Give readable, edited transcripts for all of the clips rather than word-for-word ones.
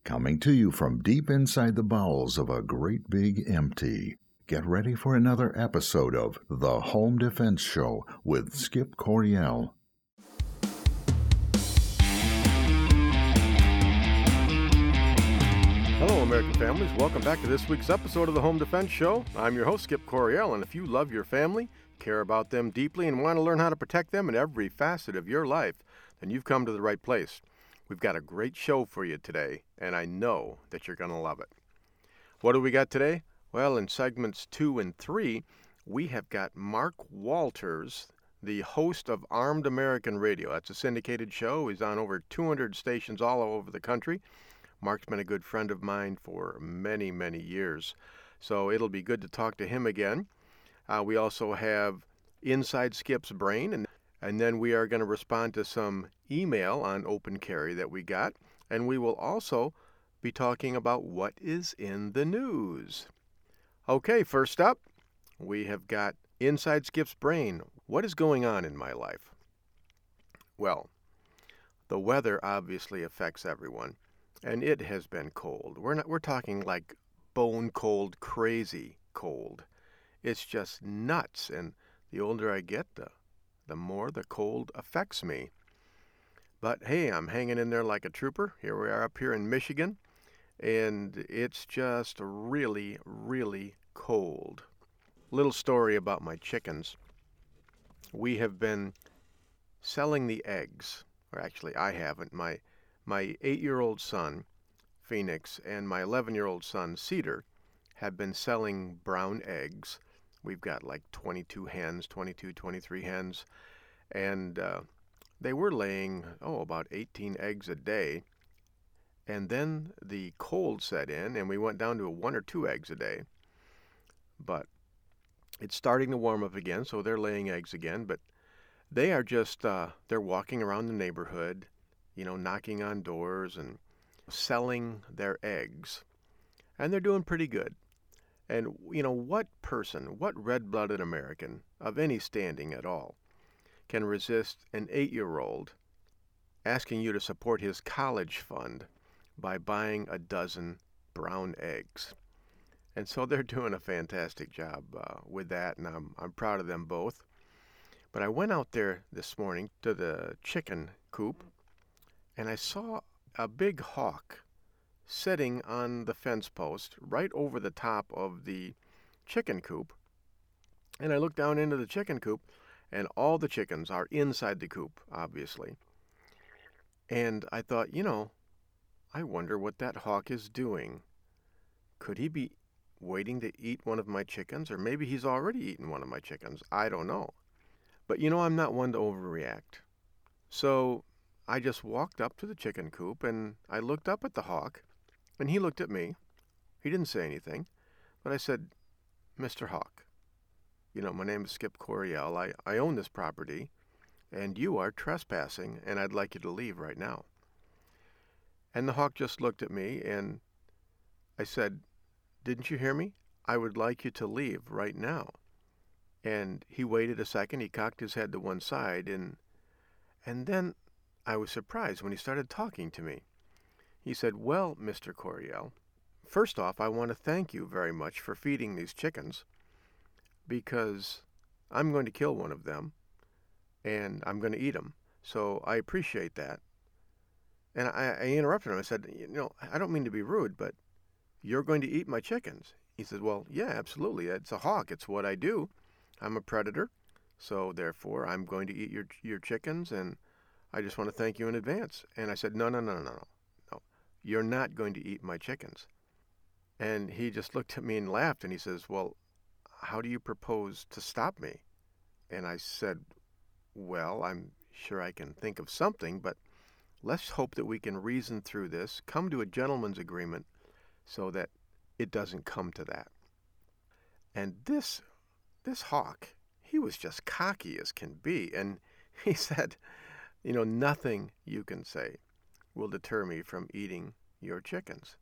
coming to you from deep inside the bowels of a great big empty. Get ready for another episode of The Home Defense Show with Skip Coryell. Hello, American families. Welcome back to this week's episode of the Home Defense Show. I'm your host, Skip Coryell, and if you love your family, care about them deeply, and want to learn how to protect them in every facet of your life, then you've come to the right place. We've got a great show for you today, and I know that you're going to love it. What do we got today? Well, in segments 2 and 3, we have got Mark Walters, the host of Armed American Radio. That's a syndicated show. He's on over 200 stations all over the country. Mark's been a good friend of mine for many, many years, so it'll be good to talk to him again. We also have Inside Skip's Brain, and then we are going to respond to some email on Open Carry that we got, and we will also be talking about what is in the news. Okay, first up, we have got Inside Skip's Brain. What is going on in my life? Well, the weather obviously affects everyone, and it has been cold. We're talking like bone cold, crazy cold. It's just nuts, and the older I get, the more the cold affects me. But hey, I'm hanging in there like a trooper. Here we are up here in Michigan, and it's just really, really cold. Little story about my chickens. We have been selling the eggs, or actually I haven't. My 8-year-old son, Phoenix, and my 11-year-old son, Cedar, have been selling brown eggs. We've got like 23 hens, and they were laying, about 18 eggs a day. And then the cold set in, and we went down to 1 or 2 eggs a day. But it's starting to warm up again, so they're laying eggs again. But they are just, they're walking around the neighborhood, knocking on doors and selling their eggs. And they're doing pretty good. And, what red-blooded American of any standing at all can resist an 8-year-old asking you to support his college fund by buying a dozen brown eggs? And so they're doing a fantastic job with that, and I'm proud of them both. But I went out there this morning to the chicken coop, and I saw a big hawk sitting on the fence post right over the top of the chicken coop. And I looked down into the chicken coop, and all the chickens are inside the coop, obviously. And I thought, I wonder what that hawk is doing. Could he be waiting to eat one of my chickens? Or maybe he's already eaten one of my chickens. I don't know. But I'm not one to overreact. So I just walked up to the chicken coop, and I looked up at the hawk, and he looked at me. He didn't say anything, but I said, Mr. Hawk, my name is Skip Coryell. I own this property, and you are trespassing, and I'd like you to leave right now. And the hawk just looked at me, and I said, didn't you hear me? I would like you to leave right now. And he waited a second. He cocked his head to one side, and then I was surprised when he started talking to me. He said, well, Mr. Coryell, first off, I want to thank you very much for feeding these chickens, because I'm going to kill one of them, and I'm going to eat them. So I appreciate that. And I interrupted him. I said, I don't mean to be rude, but you're going to eat my chickens. He said, well, yeah, absolutely. It's a hawk. It's what I do. I'm a predator. So therefore, I'm going to eat your chickens, and I just want to thank you in advance. And I said, no. You're not going to eat my chickens. And he just looked at me and laughed, and he says, well, how do you propose to stop me? And I said, well, I'm sure I can think of something, but let's hope that we can reason through this, come to a gentleman's agreement so that it doesn't come to that. And this hawk, he was just cocky as can be, and he said, nothing you can say will deter me from eating your chickens.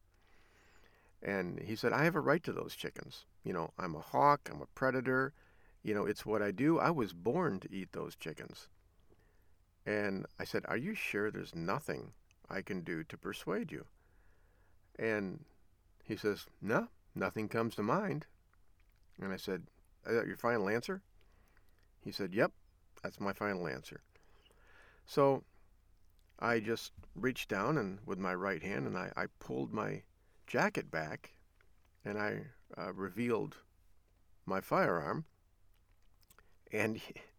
And he said, I have a right to those chickens. I'm a hawk, I'm a predator, it's what I do. I was born to eat those chickens. And I said, are you sure there's nothing I can do to persuade you? And he says, no, nothing comes to mind. And I said, is that your final answer? He said, yep, that's my final answer. So I just reached down and with my right hand and I pulled my jacket back and I revealed my firearm. And,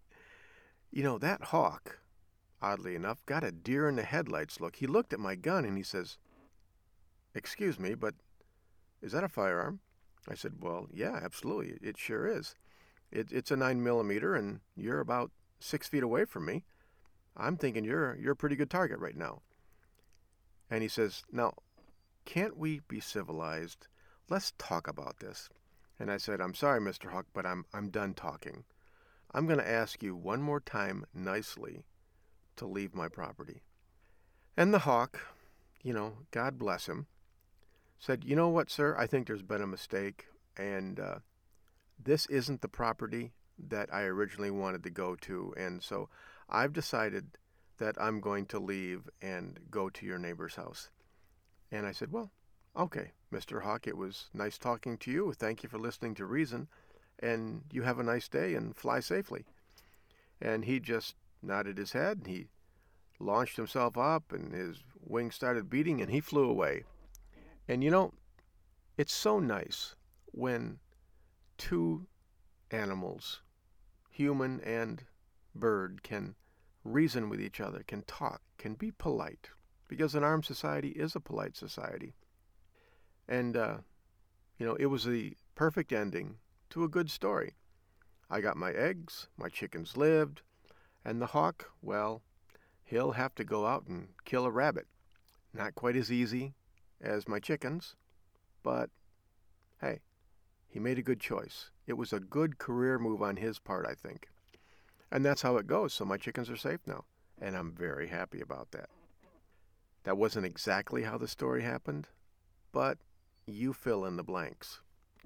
that hawk, oddly enough, got a deer in the headlights look. He looked at my gun and he says, excuse me, but is that a firearm? I said, well, yeah, absolutely. It sure is. It's a 9mm and you're about 6 feet away from me. I'm thinking you're a pretty good target right now. And he says, now, can't we be civilized? Let's talk about this. And I said, I'm sorry, Mr. Hawk, but I'm done talking. I'm going to ask you one more time nicely to leave my property. And the hawk, God bless him, said, you know what, sir, I think there's been a mistake, and this isn't the property that I originally wanted to go to, and so I've decided that I'm going to leave and go to your neighbor's house. And I said, well, okay, Mr. Hawk, it was nice talking to you. Thank you for listening to reason, and you have a nice day and fly safely. And he just nodded his head, and he launched himself up, and his wings started beating, and he flew away. And it's so nice when two animals, human and bird, can reason with each other, can talk, can be polite, because an armed society is a polite society. And, it was the perfect ending to a good story. I got my eggs, my chickens lived, and the hawk, well, he'll have to go out and kill a rabbit. Not quite as easy as my chickens, but hey, he made a good choice. It was a good career move on his part, I think. And that's how it goes, so my chickens are safe now, and I'm very happy about that. That wasn't exactly how the story happened, but you fill in the blanks.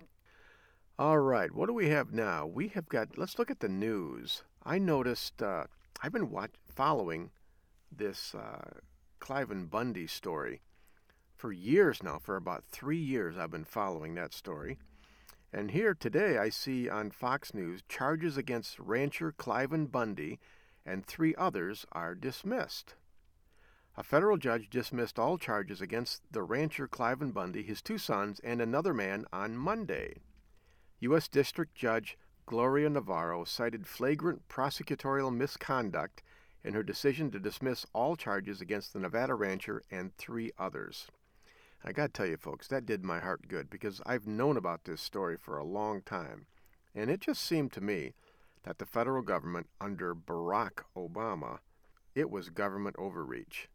All right, what do we have now? Let's look at the news. I noticed, I've been following this Cliven Bundy story for years now. For about 3 years I've been following that story. And here today I see on Fox News charges against rancher Cliven Bundy and 3 others are dismissed. A federal judge dismissed all charges against the rancher Cliven Bundy, his 2 sons, and another man on Monday. U.S. District Judge Gloria Navarro cited flagrant prosecutorial misconduct in her decision to dismiss all charges against the Nevada rancher and 3 others. I got to tell you, folks, that did my heart good because I've known about this story for a long time. And it just seemed to me that the federal government under Barack Obama, it was government overreach.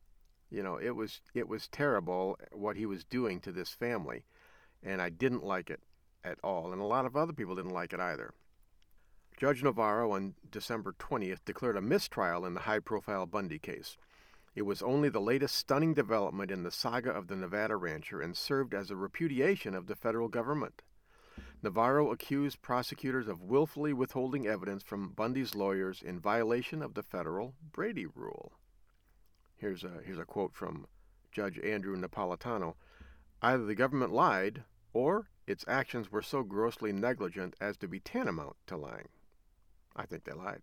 It was terrible what he was doing to this family, and I didn't like it at all, and a lot of other people didn't like it either. Judge Navarro on December 20th declared a mistrial in the high-profile Bundy case. It was only the latest stunning development in the saga of the Nevada rancher and served as a repudiation of the federal government. Navarro accused prosecutors of willfully withholding evidence from Bundy's lawyers in violation of the federal Brady Rule. Here's a quote from Judge Andrew Napolitano. Either the government lied, or its actions were so grossly negligent as to be tantamount to lying. I think they lied.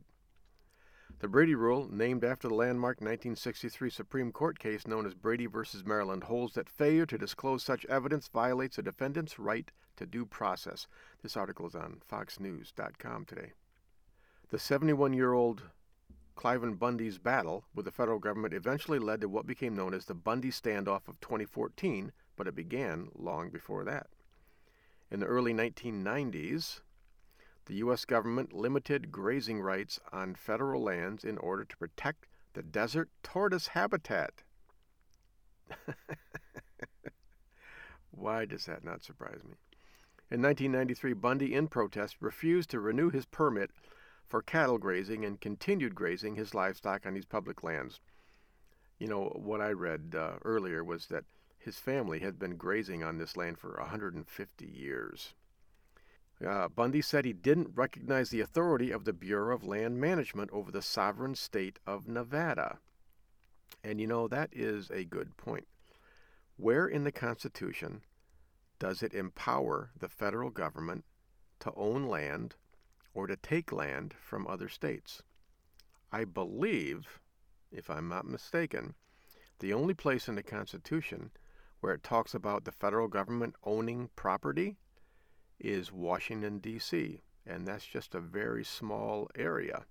The Brady Rule, named after the landmark 1963 Supreme Court case known as Brady v. Maryland, holds that failure to disclose such evidence violates a defendant's right to due process. This article is on foxnews.com today. The 71-year-old Cliven Bundy's battle with the federal government eventually led to what became known as the Bundy Standoff of 2014, but it began long before that. In the early 1990s, the U.S. government limited grazing rights on federal lands in order to protect the desert tortoise habitat. Why does that not surprise me? In 1993, Bundy, in protest, refused to renew his permit for cattle grazing and continued grazing his livestock on these public lands. What I read earlier was that his family had been grazing on this land for 150 years. Bundy said he didn't recognize the authority of the Bureau of Land Management over the sovereign state of Nevada. And that is a good point. Where in the Constitution does it empower the federal government to own land or to take land from other states? I believe, if I'm not mistaken, the only place in the Constitution where it talks about the federal government owning property is Washington, D.C., and that's just a very small area.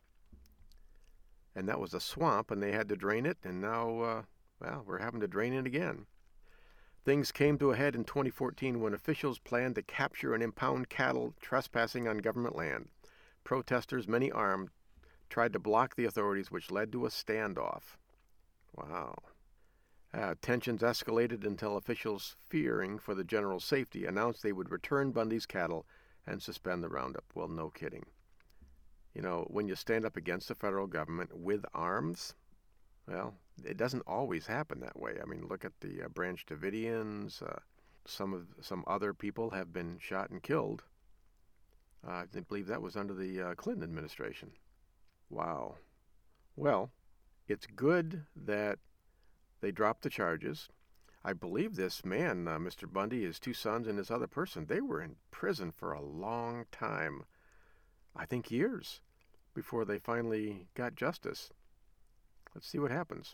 And that was a swamp, and they had to drain it, and now, we're having to drain it again. Things came to a head in 2014 when officials planned to capture and impound cattle trespassing on government land. Protesters, many armed, tried to block the authorities, which led to a standoff. Wow. Tensions escalated until officials, fearing for the general safety, announced they would return Bundy's cattle and suspend the roundup. Well, no kidding. You know, when you stand up against the federal government with arms, well, it doesn't always happen that way. I mean, look at the Branch Davidians. Some other people have been shot and killed. I believe that was under the Clinton administration. Wow. Well, it's good that they dropped the charges. I believe this man, Mr. Bundy, his two sons, and this other person, they were in prison for a long time. I think years before they finally got justice. Let's see what happens.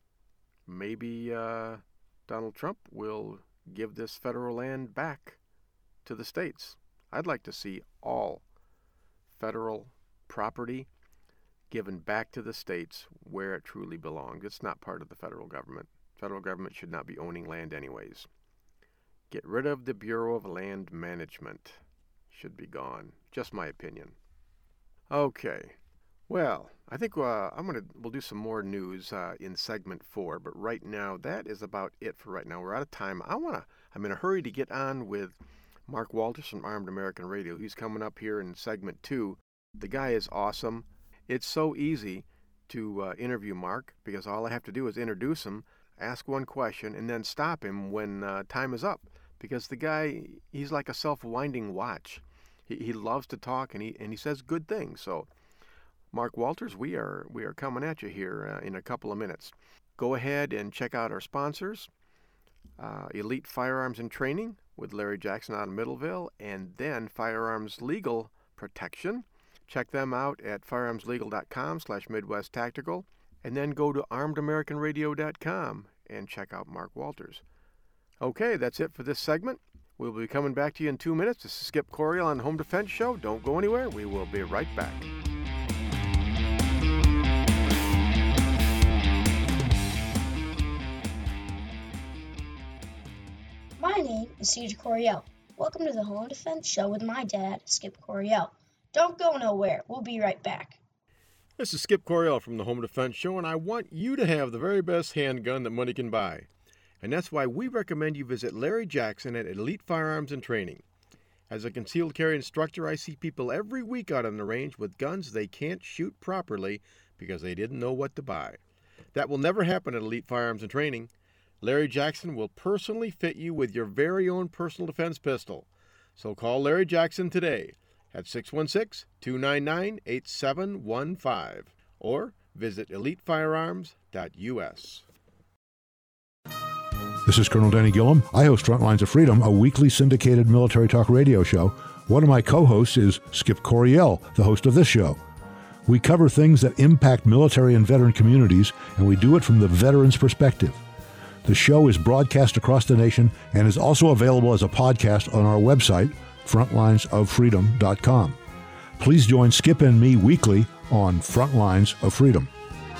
Maybe Donald Trump will give this federal land back to the states. I'd like to see all federal property given back to the states where it truly belongs. It's not part of the federal government. Federal government should not be owning land anyways. Get rid of the Bureau of Land Management. Should be gone. Just my opinion. Okay. Well, I think we'll do some more news in segment 4, but right now that is about it for right now. We're out of time. I'm in a hurry to get on with Mark Walters from Armed American Radio. He's coming up here in segment 2. The guy is awesome. It's so easy to interview Mark because all I have to do is introduce him, ask one question, and then stop him when time is up. Because the guy, he's like a self-winding watch. He loves to talk, and he says good things. So, Mark Walters, we are coming at you here in a couple of minutes. Go ahead and check out our sponsors, Elite Firearms and Training with Larry Jackson out of Middleville, and then Firearms Legal Protection. Check them out at firearmslegal.com/Midwest Tactical, and then go to armedamericanradio.com and check out Mark Walters. Okay, that's it for this segment. We'll be coming back to you in 2 minutes. This is Skip Coryell on the Home Defense Show. Don't go anywhere. We will be right back. My name is Cedar Coryell. Welcome to the Home Defense Show with my dad, Skip Coryell. Don't go nowhere. We'll be right back. This is Skip Coryell from the Home Defense Show, and I want you to have the very best handgun that money can buy. And that's why we recommend you visit Larry Jackson at Elite Firearms and Training. As a concealed carry instructor, I see people every week out on the range with guns they can't shoot properly because they didn't know what to buy. That will never happen at Elite Firearms and Training. Larry Jackson will personally fit you with your very own personal defense pistol. So call Larry Jackson today at 616-299-8715 or visit elitefirearms.us. This is Colonel Danny Gillum. I host Frontlines of Freedom, a weekly syndicated military talk radio show. One of my co-hosts is Skip Coryell, the host of this show. We cover things that impact military and veteran communities, and we do it from the veteran's perspective. The show is broadcast across the nation and is also available as a podcast on our website, frontlinesoffreedom.com. Please join Skip and me weekly on Frontlines of Freedom.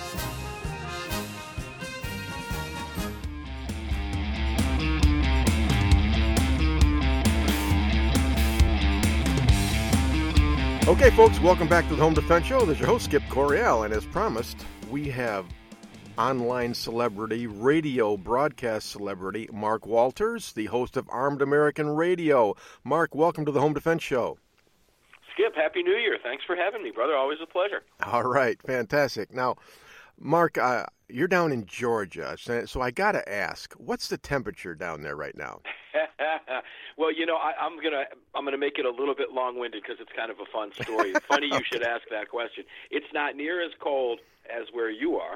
Okay, folks, welcome back to the Home Defense Show. This is your host, Skip Coryell, and as promised, we have online celebrity, radio broadcast celebrity, Mark Walters, the host of Armed American Radio. Mark, welcome to the Home Defense Show. Skip, Happy New Year. Thanks for having me, brother. Always a pleasure. All right, fantastic. Now, Mark, you're down in Georgia, so I got to ask, what's the temperature down there right now? Well, you know, I'm gonna make it a little bit long-winded because it's kind of a fun story. Funny you should ask that question. It's not near as cold as where you are,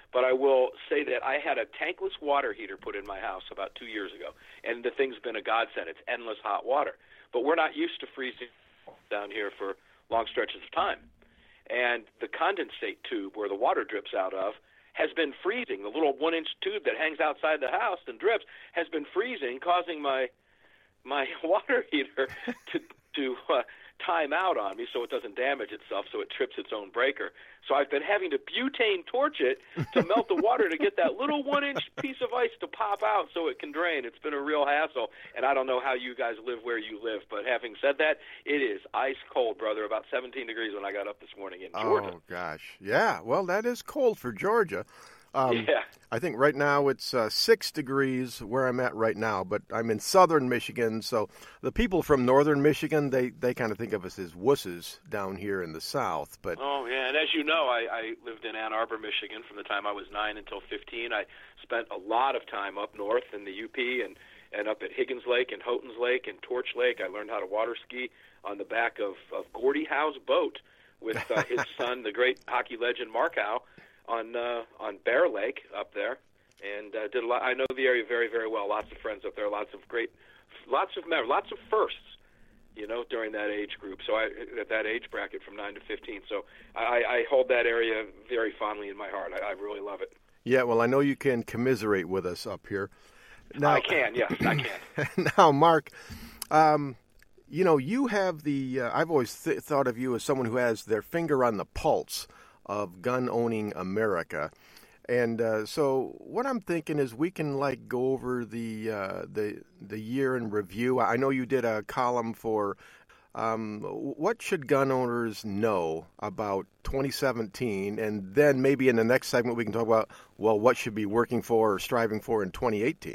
But I will say that I had a tankless water heater put in my house about 2 years ago, and the thing's been a godsend. It's endless hot water. But we're not used to freezing down here for long stretches of time. And the condensate tube where the water drips out of has been freezing. The little 1-inch tube that hangs outside the house and drips has been freezing, causing my water heater to time out on me so it doesn't damage itself, so it trips its own breaker. So I've been having to butane torch it to melt the water to get that little 1-inch piece of ice to pop out so it can drain. It's been a real hassle, and I don't know how you guys live where you live, but having said that, it is ice cold, brother. About 17 degrees when I got up this morning in Georgia. Oh, gosh. Yeah, well, that is cold for Georgia. Yeah. I think right now it's 6 degrees where I'm at right now, but I'm in southern Michigan, so the people from northern Michigan, they kind of think of us as wusses down here in the south. But Oh, yeah, and as you know, I lived in Ann Arbor, Michigan from the time I was 9 until 15. I spent a lot of time up north in the UP and up at Higgins Lake and Houghton's Lake and Torch Lake. I learned how to water ski on the back of Gordie Howe's boat with his son, the great hockey legend Mark Howe, on Bear Lake up there, and did a lot. I know the area very, very well. Lots of friends up there. Lots of firsts, during that age group. So at that age bracket from 9 to 15. So I hold that area very fondly in my heart. I really love it. yeah, well, I know you can commiserate with us up here. Now, I can, yes, I can. Now, Mark, you have the. I've always thought of you as someone who has their finger on the pulse of gun-owning America. And so what I'm thinking is we can go over the year in review. I know you did a column for what should gun owners know about 2017, and then maybe in the next segment we can talk about, well, what should be working for or striving for in 2018.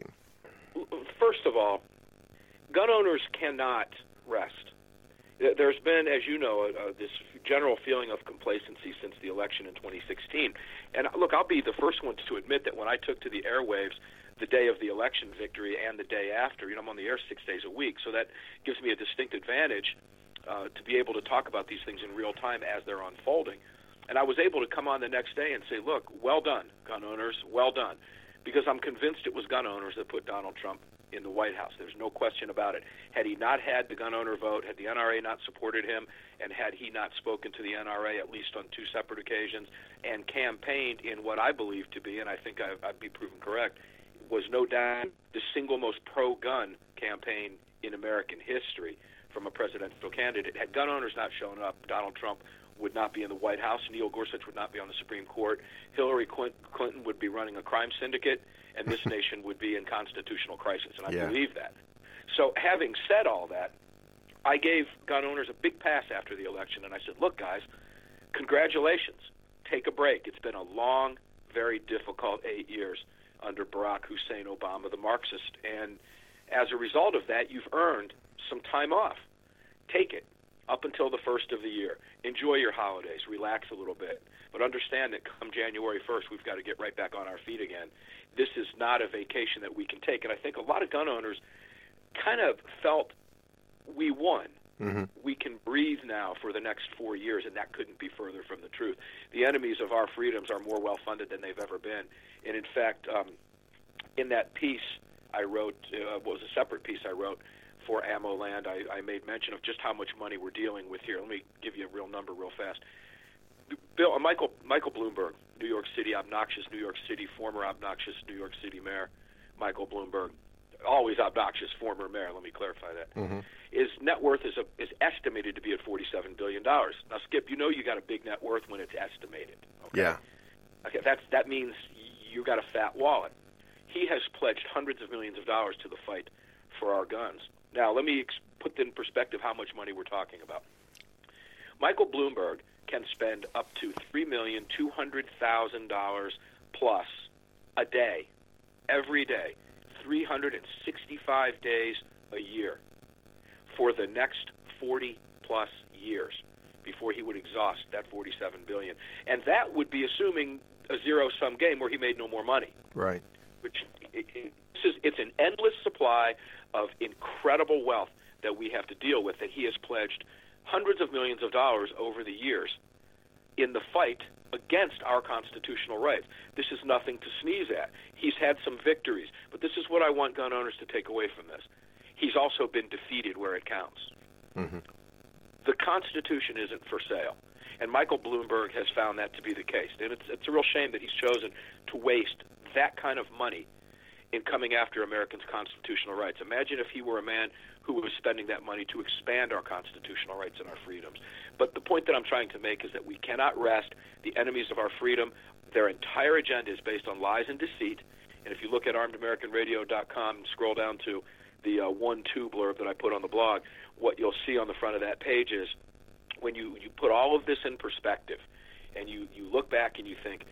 First of all, gun owners cannot rest. There's been, as you know, this general feeling of complacency since the election in 2016. And look, I'll be the first one to admit that when I took to the airwaves the day of the election victory and the day after, I'm on the air 6 days a week, so that gives me a distinct advantage to be able to talk about these things in real time as they're unfolding. And I was able to come on the next day and say, look, well done, gun owners, well done. Because I'm convinced it was gun owners that put Donald Trump in the White House. There's no question about it. Had he not had the gun owner vote, had the NRA not supported him, and had he not spoken to the NRA at least on 2 separate occasions and campaigned in what I believe to be, and I think I'd be proven correct, was no doubt the single most pro-gun campaign in American history from a presidential candidate. Had gun owners not shown up, Donald Trump would not be in the White House, Neil Gorsuch would not be on the Supreme Court, Hillary Clinton would be running a crime syndicate, and this nation would be in constitutional crisis, and I believe that. So having said all that, I gave gun owners a big pass after the election, and I said, look, guys, congratulations. Take a break. It's been a long, very difficult 8 years under Barack Hussein Obama, the Marxist, and as a result of that, you've earned some time off. Take it up until the first of the year. Enjoy your holidays. Relax a little bit. But understand that come January 1st, we've got to get right back on our feet again. This is not a vacation that we can take. And I think a lot of gun owners kind of felt we won. Mm-hmm. We can breathe now for the next 4 years, and that couldn't be further from the truth. The enemies of our freedoms are more well-funded than they've ever been. And in fact, in that piece I wrote, was a separate piece I wrote for AmmoLand, I made mention of just how much money we're dealing with here. Let me give you a real number real fast. Michael Bloomberg, New York City, obnoxious New York City, former obnoxious New York City mayor, Michael Bloomberg, always obnoxious former mayor, let me clarify that. Mm-hmm. His net worth is estimated to be at $47 billion. Now, Skip, you got a big net worth when it's estimated. Okay? Yeah. Okay, that means you got a fat wallet. He has pledged hundreds of millions of dollars to the fight for our guns. Now, let me put in perspective how much money we're talking about. Michael Bloomberg can spend up to $3,200,000 plus a day, every day, 365 days a year for the next 40-plus years before he would exhaust that $47 billion. And that would be assuming a zero-sum game where he made no more money. Right. It's an endless supply of incredible wealth that we have to deal with, that he has pledged hundreds of millions of dollars over the years in the fight against our constitutional rights. This is nothing to sneeze at. He's had some victories, but this is what I want gun owners to take away from this. He's also been defeated where it counts. Mm-hmm. The Constitution isn't for sale, and Michael Bloomberg has found that to be the case. And it's a real shame that he's chosen to waste that kind of money in coming after Americans' constitutional rights. Imagine if he were a man who was spending that money to expand our constitutional rights and our freedoms. But the point that I'm trying to make is that we cannot rest. The enemies of our freedom, their entire agenda is based on lies and deceit. And if you look at armedamericanradio.com and scroll down to the 1-2 blurb that I put on the blog, what you'll see on the front of that page is when you put all of this in perspective and you look back and you think,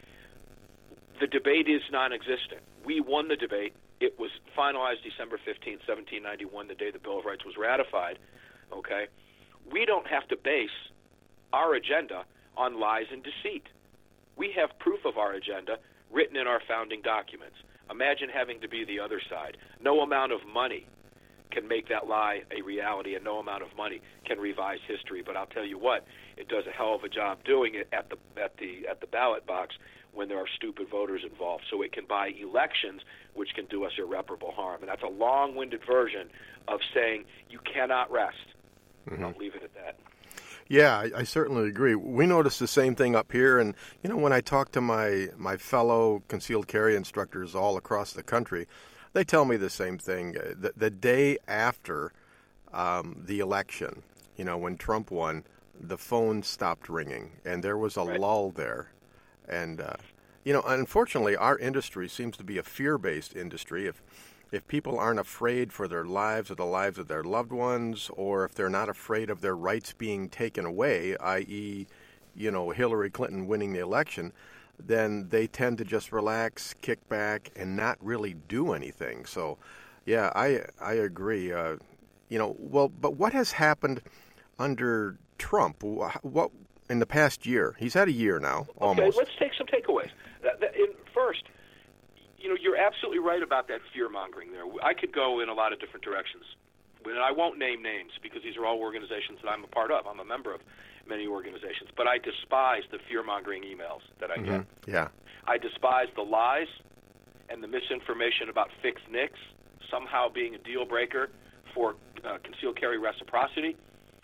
the debate is non-existent. We won the debate. It was finalized December 15th, 1791, the day the Bill of Rights was ratified. Okay? We don't have to base our agenda on lies and deceit. We have proof of our agenda written in our founding documents. Imagine having to be the other side. No amount of money can make that lie a reality, and no amount of money can revise history. But I'll tell you what, it does a hell of a job doing it at the ballot box when there are stupid voters involved. So it can buy elections, which can do us irreparable harm. And that's a long-winded version of saying you cannot rest. Mm-hmm. I'll leave it at that. Yeah, I certainly agree. We notice the same thing up here. And, you know, when I talk to my fellow concealed carry instructors all across the country, they tell me the same thing. The day after the election, you know, when Trump won, the phone stopped ringing, and there was a lull there. And, you know, unfortunately, our industry seems to be a fear-based industry. If people aren't afraid for their lives or the lives of their loved ones, or if they're not afraid of their rights being taken away, i.e., you know, Hillary Clinton winning the election, then they tend to just relax, kick back, and not really do anything. So, yeah, I agree. You know, well, but what has happened under Trump? What in the past year? He's had a year now, almost. Okay, let's take some takeaways. First, you know, you're absolutely right about that fear-mongering there. I could go in a lot of different directions. And I won't name names because these are all organizations that I'm a part of. I'm a member of many organizations. But I despise the fear-mongering emails that I get. Yeah. I despise the lies and the misinformation about fixed NICS somehow being a deal breaker for concealed carry reciprocity.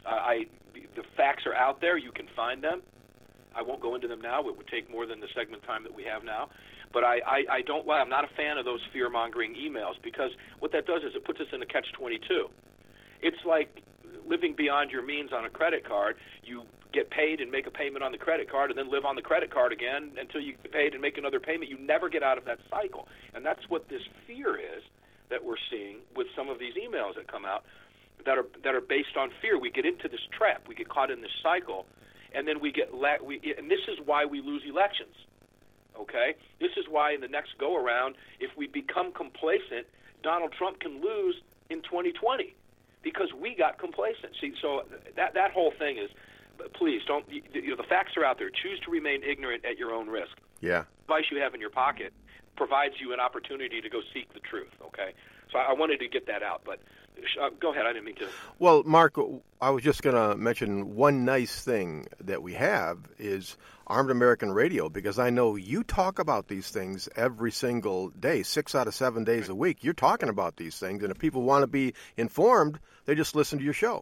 The facts are out there. You can find them. I won't go into them now. It would take more than the segment time that we have now. But I'm not a fan of those fear-mongering emails because what that does is it puts us in a catch-22. It's like living beyond your means on a credit card. You get paid and make a payment on the credit card and then live on the credit card again until you get paid and make another payment. You never get out of that cycle. And that's what this fear is that we're seeing with some of these emails that come out that are based on fear. We get into this trap. We get caught in this cycle, and then and this is why we lose elections. Okay? This is why in the next go-around, if we become complacent, Donald Trump can lose in 2020 because we got complacent. See, so that whole thing is, please don't, you know, the facts are out there. Choose to remain ignorant at your own risk. Yeah. The advice you have in your pocket provides you an opportunity to go seek the truth, okay? So I wanted to get that out, but go ahead. I didn't mean to. Well, Mark, I was just going to mention one nice thing that we have is Armed American Radio, because I know you talk about these things every single day, 6 out of 7 days a week. You're talking about these things, and if people want to be informed, they just listen to your show.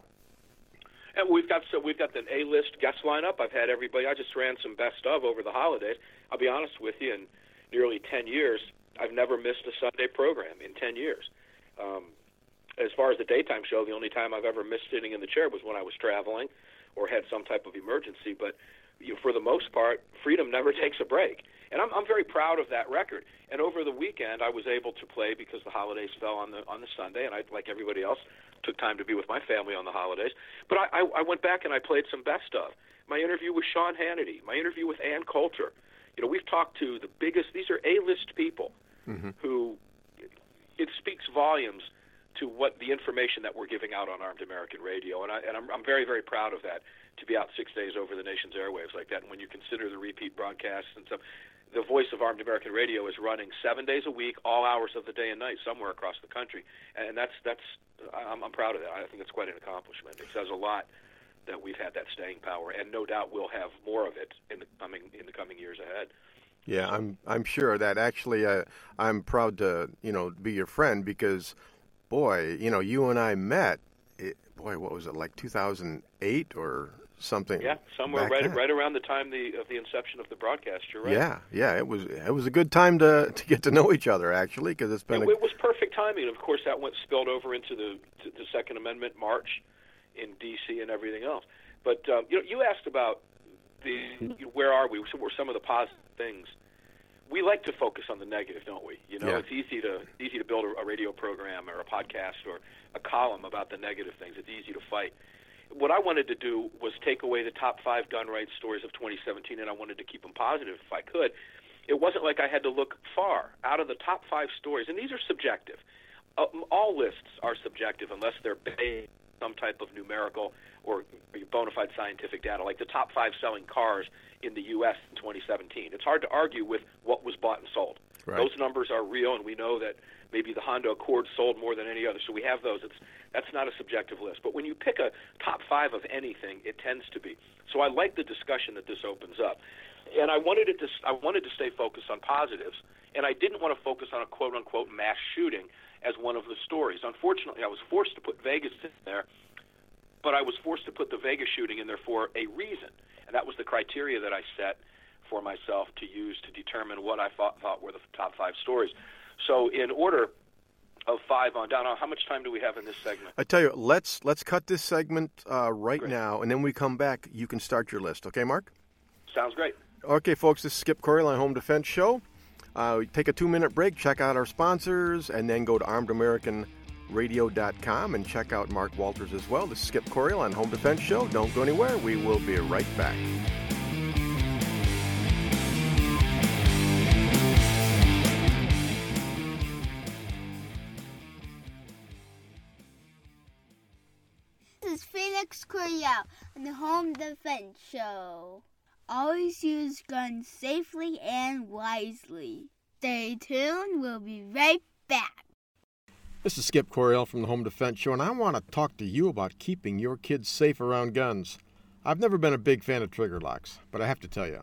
And we've got the A-list guest lineup. I've had everybody. I just ran some best of over the holidays. I'll be honest with you, in nearly 10 years, I've never missed a Sunday program in 10 years. As far as the daytime show, the only time I've ever missed sitting in the chair was when I was traveling or had some type of emergency. But for the most part, Freedom never takes a break. And I'm very proud of that record. And over the weekend, I was able to play because the holidays fell on the Sunday, and I, like everybody else, took time to be with my family on the holidays. But I went back and I played some best of. My interview with Sean Hannity, my interview with Ann Coulter. You know, we've talked to the biggest, these are A-list people who, it speaks volumes to what the information that we're giving out on Armed American Radio. And I'm very, very proud of that, to be out 6 days over the nation's airwaves like that. And when you consider the repeat broadcasts and stuff, the voice of Armed American Radio is running 7 days a week, all hours of the day and night, somewhere across the country. And I'm proud of that. I think it's quite an accomplishment. It says a lot that we've had that staying power, and no doubt we'll have more of it in the coming years ahead. Yeah, I'm sure that actually I'm proud to be your friend because, boy, you and I met. What was it, like 2008 or something? Yeah, somewhere right around the time of the inception of the broadcast. You're right. Yeah, it was a good time to get to know each other actually, because it's been. It was perfect timing. Of course, that spilled over into the Second Amendment march in D.C. and everything else. But you asked about where are we? What were some of the positive things? We like to focus on the negative, don't we? Yeah. It's easy to build a radio program or a podcast or a column about the negative things. It's easy to fight. What I wanted to do was take away the top 5 gun rights stories of 2017, and I wanted to keep them positive if I could. It wasn't like I had to look far. Out of the top 5 stories, and these are subjective. All lists are subjective unless they're based on some type of numerical or bona fide scientific data, like the top 5 selling cars in the U.S. in 2017. It's hard to argue with what was bought and sold. Right. Those numbers are real, and we know that maybe the Honda Accord sold more than any other, so we have those. That's not a subjective list. But when you pick a top 5 of anything, it tends to be. So I like the discussion that this opens up. And I wanted to stay focused on positives, and I didn't want to focus on a quote-unquote mass shooting as one of the stories. Unfortunately, I was forced to put Vegas in there, but I was forced to put the Vegas shooting in there for a reason, and that was the criteria that I set for myself to use to determine what I thought were the top 5 stories. So in order of 5 on down, how much time do we have in this segment? I tell you, let's cut this segment right Great. now, and then we come back. You can start your list, okay, Mark? Sounds great. Okay, folks, this is Skip Coryell on Home Defense Show. Take a 2-minute break, check out our sponsors, and then go to ArmedAmericanRadio.com and check out Mark Walters as well. This is Skip Coryell on Home Defense Show. Don't go anywhere. We will be right back. This is Felix Coryell on the Home Defense Show. Always use guns safely and wisely. Stay tuned. We'll be right back. This is Skip Coryell from the Home Defense Show, and I want to talk to you about keeping your kids safe around guns. I've never been a big fan of trigger locks, but I have to tell you,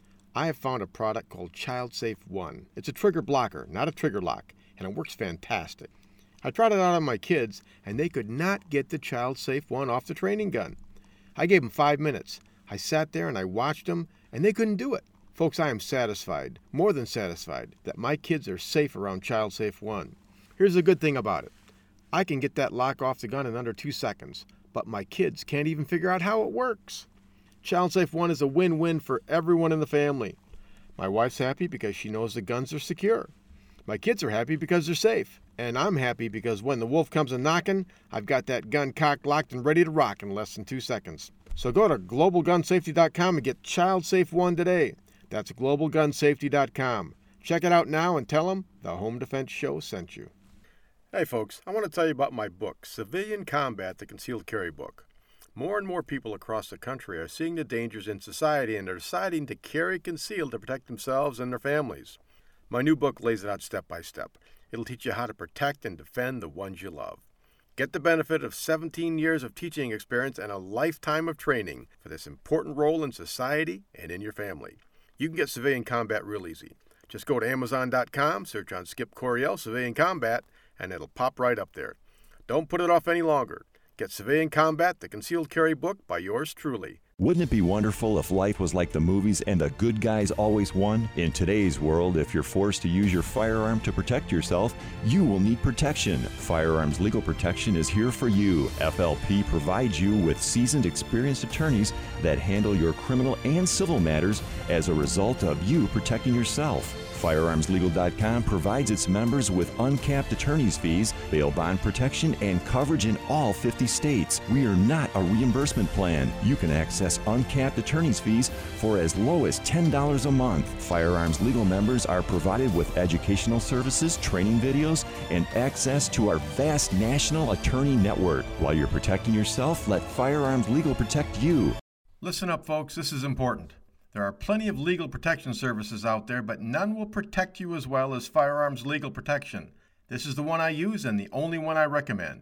I have found a product called Child Safe One. It's a trigger blocker, not a trigger lock, and it works fantastic. I tried it out on my kids, and they could not get the Child Safe One off the training gun. I gave them 5 minutes. I sat there and I watched them, and they couldn't do it. Folks, I am satisfied, more than satisfied, that my kids are safe around Child Safe One. Here's the good thing about it. I can get that lock off the gun in under 2 seconds, but my kids can't even figure out how it works. Child Safe One is a win-win for everyone in the family. My wife's happy because she knows the guns are secure. My kids are happy because they're safe. And I'm happy because when the wolf comes a-knocking, I've got that gun cocked, locked, and ready to rock in less than 2 seconds. So go to globalgunsafety.com and get Child Safe One today. That's globalgunsafety.com. Check it out now and tell them the Home Defense Show sent you. Hey folks, I want to tell you about my book, Civilian Combat, the Concealed Carry Book. More and more people across the country are seeing the dangers in society and are deciding to carry concealed to protect themselves and their families. My new book lays it out step by step. It'll teach you how to protect and defend the ones you love. Get the benefit of 17 years of teaching experience and a lifetime of training for this important role in society and in your family. You can get Civilian Combat real easy. Just go to Amazon.com, search on Skip Coryell Civilian Combat, and it'll pop right up there. Don't put it off any longer. Get Civilian Combat, the Concealed Carry Book by yours truly. Wouldn't it be wonderful if life was like the movies and the good guys always won? In today's world, if you're forced to use your firearm to protect yourself, you will need protection. Firearms Legal Protection is here for you. FLP provides you with seasoned, experienced attorneys that handle your criminal and civil matters as a result of you protecting yourself. FirearmsLegal.com provides its members with uncapped attorney's fees, bail bond protection, and coverage in all 50 states. We are not a reimbursement plan. You can access uncapped attorney's fees for as low as $10 a month. Firearms Legal members are provided with educational services, training videos, and access to our vast national attorney network. While you're protecting yourself, let Firearms Legal protect you. Listen up, folks. This is important. There are plenty of legal protection services out there, but none will protect you as well as Firearms Legal Protection. This is the one I use and the only one I recommend.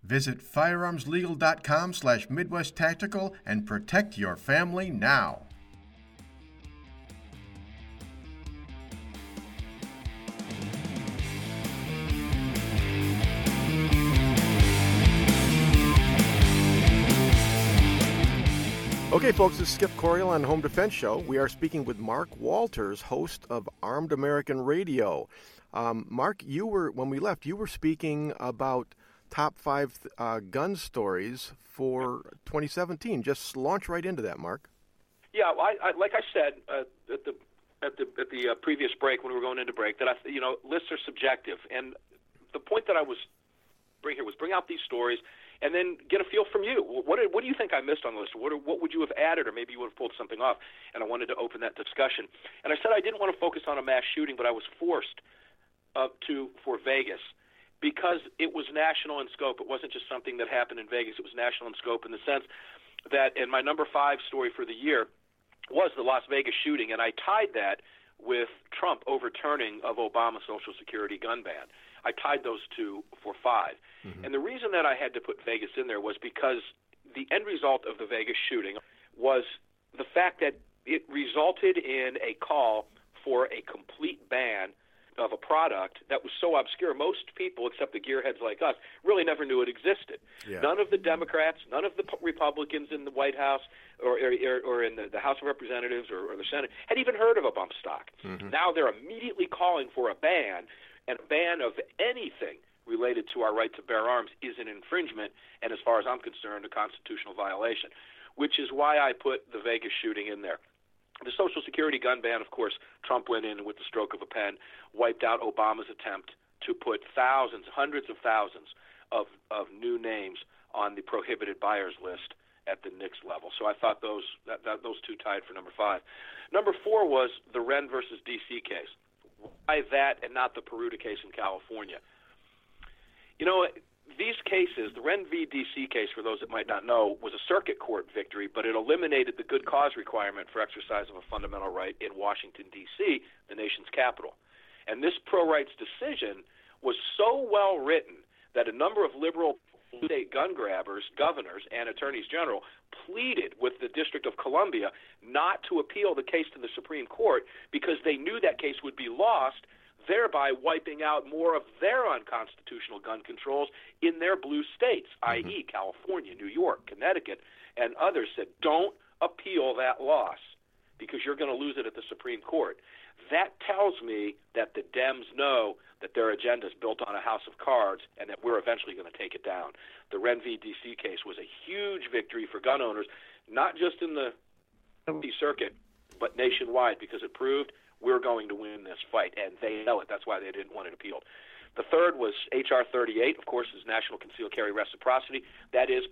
Visit firearmslegal.com/Midwest Tactical and protect your family now. Okay, folks, this is Skip Coryell on Home Defense Show. We are speaking with Mark Walters, host of Armed American Radio. Mark, when we left, you were speaking about top 5 gun stories for 2017. Just launch right into that, Mark. Yeah, I like I said at the previous break when we were going into break, that lists are subjective, and the point that I was bring out these stories and then get a feel from you. What do you think I missed on the list? What would you have added, or maybe you would have pulled something off? And I wanted to open that discussion. And I said I didn't want to focus on a mass shooting, but I was forced for Vegas, because it was national in scope. It wasn't just something that happened in Vegas. It was national in scope in the sense that, in my number 5 story for the year was the Las Vegas shooting, and I tied that with Trump overturning of Obama's Social Security gun ban. I tied those two for 5. Mm-hmm. And the reason that I had to put Vegas in there was because the end result of the Vegas shooting was the fact that it resulted in a call for a complete ban of a product that was so obscure, most people, except the gearheads like us, really never knew it existed. Yeah. None of the Democrats, none of the Republicans in the White House or in the House of Representatives or the Senate had even heard of a bump stock. Mm-hmm. Now they're immediately calling for a ban, and a ban of anything related to our right to bear arms is an infringement, and as far as I'm concerned, a constitutional violation, which is why I put the Vegas shooting in there. The Social Security gun ban, of course, Trump went in with the stroke of a pen, wiped out Obama's attempt to put thousands, hundreds of thousands of new names on the prohibited buyers list at the NICS level. So I thought those two tied for number 5. Number 4 was the Wren versus D.C. case. Why that and not the Peruta case in California? You know, these cases, the Wren v. D.C. case, for those that might not know, was a circuit court victory, but it eliminated the good cause requirement for exercise of a fundamental right in Washington, D.C., the nation's capital. And this pro-rights decision was so well written that a number of liberal state gun grabbers, governors, and attorneys general pleaded with the District of Columbia not to appeal the case to the Supreme Court because they knew that case would be lost, thereby wiping out more of their unconstitutional gun controls in their blue states, mm-hmm. i.e. California, New York, Connecticut, and others said, don't appeal that loss because you're going to lose it at the Supreme Court. That tells me that the Dems know that their agenda is built on a house of cards and that we're eventually going to take it down. The Wren v. D.C. case was a huge victory for gun owners, not just in the circuit, but nationwide, because it proved we're going to win this fight, and they know it. That's why they didn't want it appealed. The third was H.R. 38, of course, is National Concealed Carry Reciprocity. That is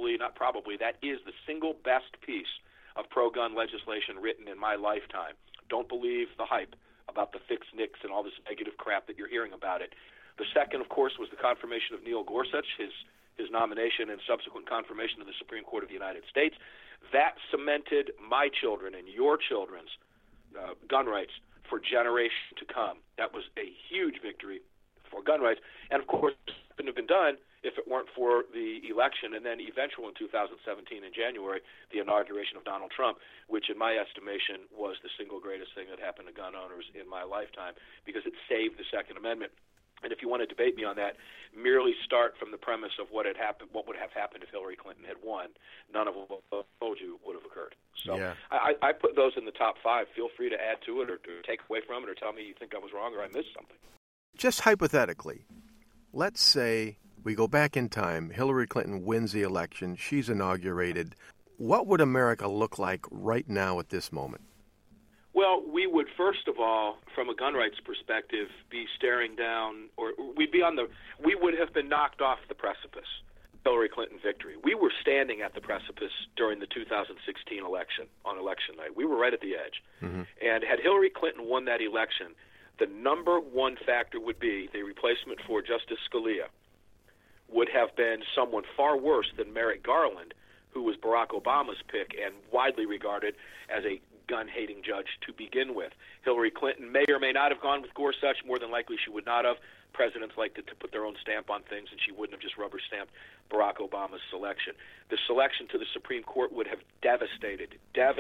that is the single best piece of pro-gun legislation written in my lifetime. Don't believe the hype about the fixed NICS and all this negative crap that you're hearing about it. The second, of course, was the confirmation of Neil Gorsuch, his nomination and subsequent confirmation of the Supreme Court of the United States. That cemented my children and your children's gun rights for generations to come. That was a huge victory for gun rights. And, of course, it couldn't have been done if it weren't for the election and then eventual in 2017 in January, the inauguration of Donald Trump, which in my estimation was the single greatest thing that happened to gun owners in my lifetime because it saved the Second Amendment. And if you want to debate me on that, merely start from the premise of what would have happened if Hillary Clinton had won. None of what I told you would have occurred. So yeah. I put those in the top 5. Feel free to add to it or to take away from it or tell me you think I was wrong or I missed something. Just hypothetically, let's say we go back in time, Hillary Clinton wins the election, she's inaugurated. What would America look like right now at this moment? Well, we would, first of all, from a gun rights perspective, be staring down, or we would have been knocked off the precipice, Hillary Clinton victory. We were standing at the precipice during the 2016 election, on election night. We were right at the edge. Mm-hmm. And had Hillary Clinton won that election, the number one factor would be the replacement for Justice Scalia would have been someone far worse than Merrick Garland, who was Barack Obama's pick and widely regarded as a gun-hating judge to begin with. Hillary Clinton may or may not have gone with Gorsuch. More than likely she would not have. presidents like to put their own stamp on things, and she wouldn't have just rubber stamped Barack Obama's selection. The selection to the Supreme Court would have devastated,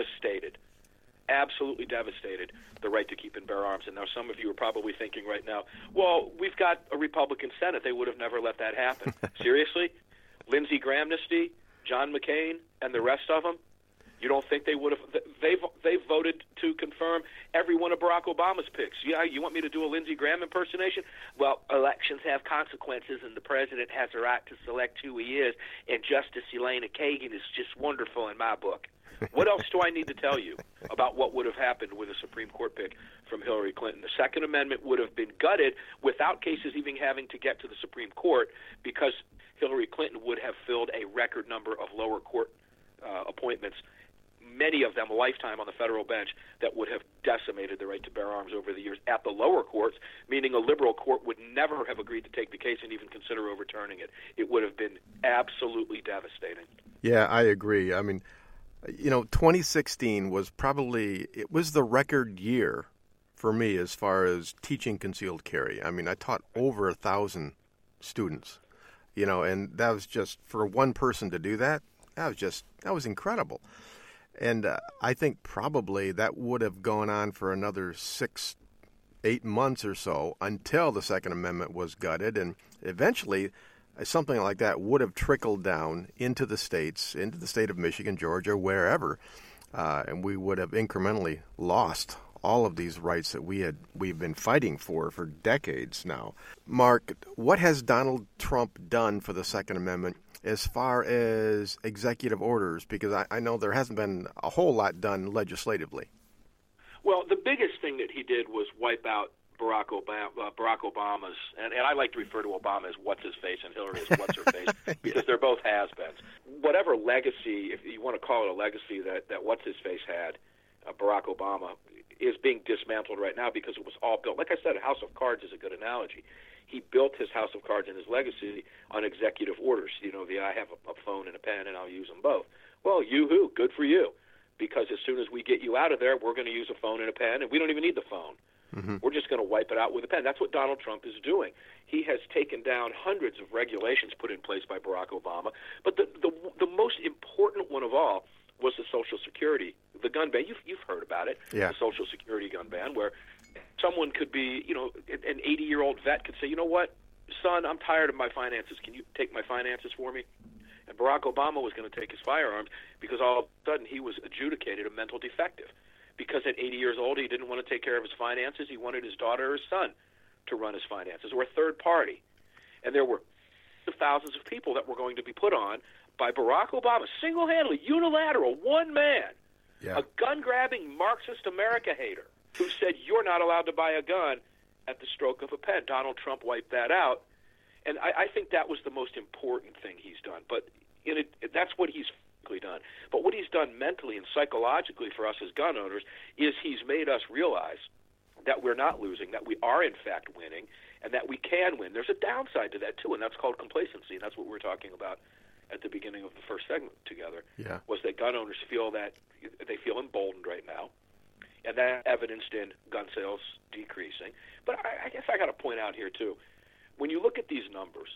absolutely devastated the right to keep and bear arms. And now some of you are probably thinking right now, well, we've got a Republican Senate. They would have never let that happen. Seriously? Lindsey Graham-Nisty, John McCain, and the rest of them? You don't think they would have? They've voted to confirm every one of Barack Obama's picks. Yeah, you want me to do a Lindsey Graham impersonation? Well, elections have consequences, and the president has a right to select who he is, and Justice Elena Kagan is just wonderful in my book. What else do I need to tell you about what would have happened with a Supreme Court pick from Hillary Clinton? The Second Amendment would have been gutted without cases even having to get to the Supreme Court, because Hillary Clinton would have filled a record number of lower court appointments, many of them a lifetime on the federal bench, that would have decimated the right to bear arms over the years at the lower courts, meaning a liberal court would never have agreed to take the case and even consider overturning it. It would have been absolutely devastating. Yeah, I agree. I mean, 2016 was it was the record year for me as far as teaching concealed carry. I mean, I taught over 1,000 students, and that was just, for one person to do that, that was incredible. And I think probably that would have gone on for another 6-8 months or so until the Second Amendment was gutted, and eventually something like that would have trickled down into the states, into the state of Michigan, Georgia, wherever, and we would have incrementally lost all of these rights that we've been fighting for decades now. Mark, what has Donald Trump done for the Second Amendment as far as executive orders? Because I know there hasn't been a whole lot done legislatively. Well, the biggest thing that he did was wipe out Barack Obama's, and I like to refer to Obama as what's-his-face and Hillary as what's-her-face, because they're both has-beens. Whatever legacy, if you want to call it a legacy, that what's-his-face had, Barack Obama, is being dismantled right now because it was all built. Like I said, a house of cards is a good analogy. He built his house of cards and his legacy on executive orders. I have a phone and a pen, and I'll use them both. Well, yoo-hoo, good for you, because as soon as we get you out of there, we're going to use a phone and a pen, and we don't even need the phone. Mm-hmm. We're just going to wipe it out with a pen. That's what Donald Trump is doing. He has taken down hundreds of regulations put in place by Barack Obama, but the most important one of all was the Social Security, the gun ban. You've heard about it, yeah. The Social Security gun ban, where someone could be, an 80-year-old vet could say, you know what, son, I'm tired of my finances. Can you take my finances for me? And Barack Obama was going to take his firearms because all of a sudden he was adjudicated a mental defective. Because at 80 years old, he didn't want to take care of his finances. He wanted his daughter or his son to run his finances, or a third party. And there were thousands of people that were going to be put on by Barack Obama, single-handedly, unilateral, one man, yeah. A gun-grabbing Marxist America hater who said you're not allowed to buy a gun at the stroke of a pen. Donald Trump wiped that out. And I think that was the most important thing he's done. But that's what he's done. But what he's done mentally and psychologically for us as gun owners is he's made us realize that we're not losing, that we are in fact winning, and that we can win. There's a downside to that too, and that's called complacency, and that's what we were talking about at the beginning of the first segment together, yeah. Was that gun owners feel emboldened right now, and that evidenced in gun sales decreasing. But I guess I got to point out here too, when you look at these numbers,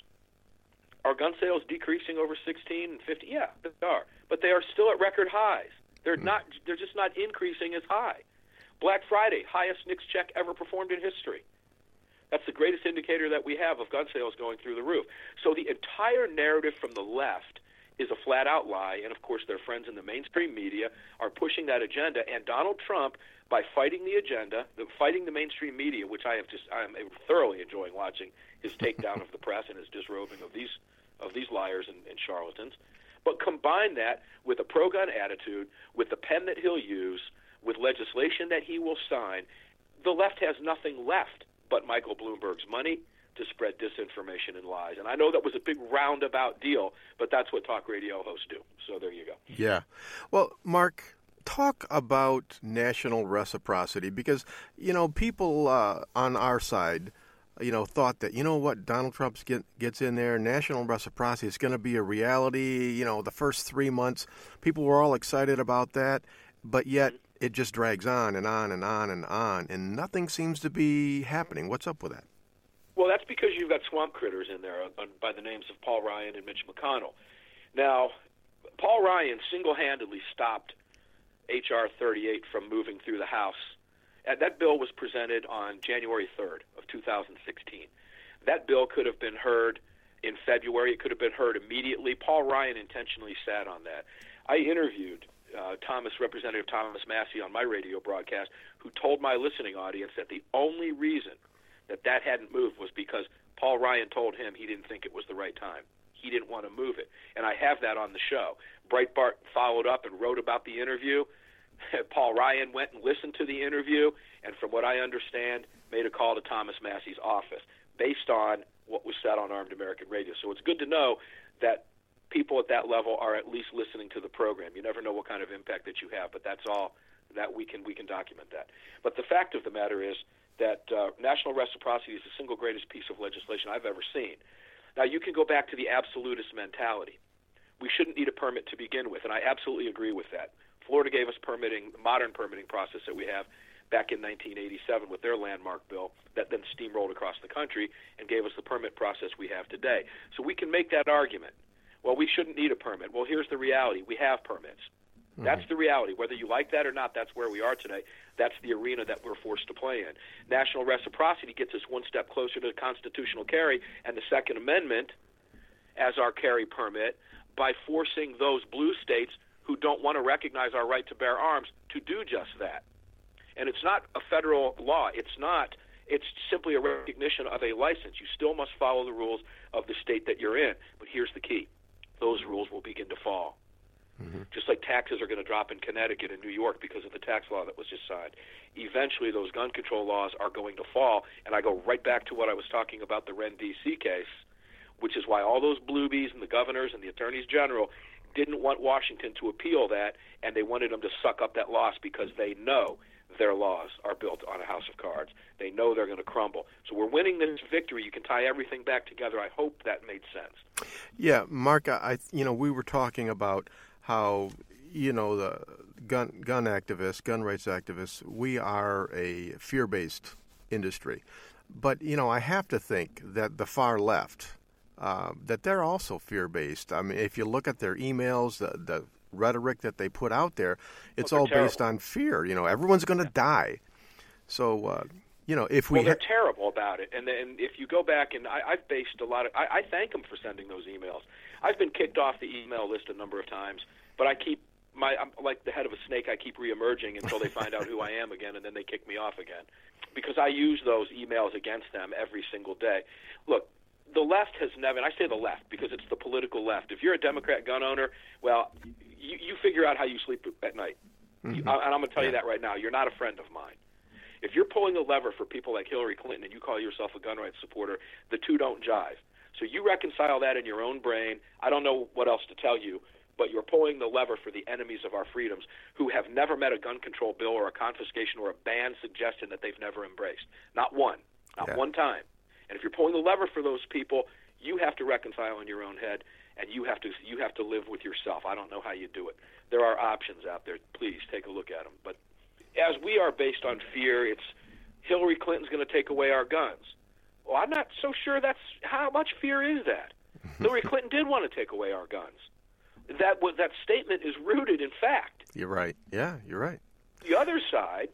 are gun sales decreasing over 16 and 50? Yeah, they are. But they are still at record highs. They're just not increasing as high. Black Friday, highest NICS check ever performed in history. That's the greatest indicator that we have of gun sales going through the roof. So the entire narrative from the left is a flat-out lie, and of course their friends in the mainstream media are pushing that agenda. And Donald Trump, by fighting the agenda, fighting the mainstream media, which I'm thoroughly enjoying watching his takedown of the press and his disrobing of these liars and charlatans, but combine that with a pro-gun attitude, with the pen that he'll use, with legislation that he will sign, the left has nothing left but Michael Bloomberg's money to spread disinformation and lies. And I know that was a big roundabout deal, but that's what talk radio hosts do. So there you go. Yeah. Well, Mark, talk about national reciprocity, because, people on our side, thought that, what, Donald Trump gets in there, national reciprocity is going to be a reality. The first 3 months, people were all excited about that, but yet it just drags on and on and on and on, and nothing seems to be happening. What's up with that? Well, that's because you've got swamp critters in there by the names of Paul Ryan and Mitch McConnell. Now, Paul Ryan single-handedly stopped H.R. 38 from moving through the House. That bill was presented on January 3rd of 2016. That bill could have been heard in February. It could have been heard immediately. Paul Ryan intentionally sat on that. I interviewed Representative Thomas Massie on my radio broadcast, who told my listening audience that the only reason that hadn't moved was because Paul Ryan told him he didn't think it was the right time. He didn't want to move it. And I have that on the show. Breitbart followed up and wrote about the interview. Paul Ryan went and listened to the interview, and from what I understand, made a call to Thomas Massie's office based on what was said on Armed American Radio. So it's good to know that people at that level are at least listening to the program. You never know what kind of impact that you have, but that's all that we can document that. But the fact of the matter is that national reciprocity is the single greatest piece of legislation I've ever seen. Now, you can go back to the absolutist mentality. We shouldn't need a permit to begin with, and I absolutely agree with that. Florida gave us the modern permitting process that we have back in 1987 with their landmark bill that then steamrolled across the country and gave us the permit process we have today. So we can make that argument. Well, we shouldn't need a permit. Well, here's the reality. We have permits. That's the reality. Whether you like that or not, that's where we are today. That's the arena that we're forced to play in. National reciprocity gets us one step closer to constitutional carry and the Second Amendment as our carry permit by forcing those blue states who don't want to recognize our right to bear arms to do just that. And it's not a federal law. It's simply a recognition of a license. You still must follow the rules of the state that you're in. But here's the key. Those rules will begin to fall. Just like taxes are going to drop in Connecticut and New York because of the tax law that was just signed. Eventually, those gun control laws are going to fall, and I go right back to what I was talking about, the Wren D.C. case, which is why all those bluebies and the governors and the attorneys general didn't want Washington to appeal that, and they wanted them to suck up that loss because they know their laws are built on a house of cards. They know they're going to crumble. So we're winning this victory. You can tie everything back together. I hope that made sense. Yeah, Mark, we were talking about how, the gun activists, gun rights activists, we are a fear-based industry. But, I have to think that the far left, that they're also fear-based. I mean, if you look at their emails, the rhetoric that they put out there, it's all terrible. Based on fear. Everyone's going to die. So, if we... Well, they're terrible about it. And then if you go back, and I've based a lot of... I thank them for sending those emails. I've been kicked off the email list a number of times, but I'm like the head of a snake. I keep reemerging until they find out who I am again, and then they kick me off again. Because I use those emails against them every single day. Look, the left has never, and I say the left because it's the political left. If you're a Democrat gun owner, well, you figure out how you sleep at night. And I'm going to tell you that right now. You're not a friend of mine. If you're pulling a lever for people like Hillary Clinton and you call yourself a gun rights supporter, the two don't jive. So you reconcile that in your own brain. I don't know what else to tell you, but you're pulling the lever for the enemies of our freedoms who have never met a gun control bill or a confiscation or a ban suggestion that they've never embraced. Not one time. And if you're pulling the lever for those people, you have to reconcile in your own head, and you have to live with yourself. I don't know how you do it. There are options out there. Please take a look at them. But as we are based on fear, it's Hillary Clinton's going to take away our guns. Well, I'm not so sure that's how much fear is that. Hillary Clinton did want to take away our guns. That statement is rooted in fact. You're right. Yeah, you're right. The other side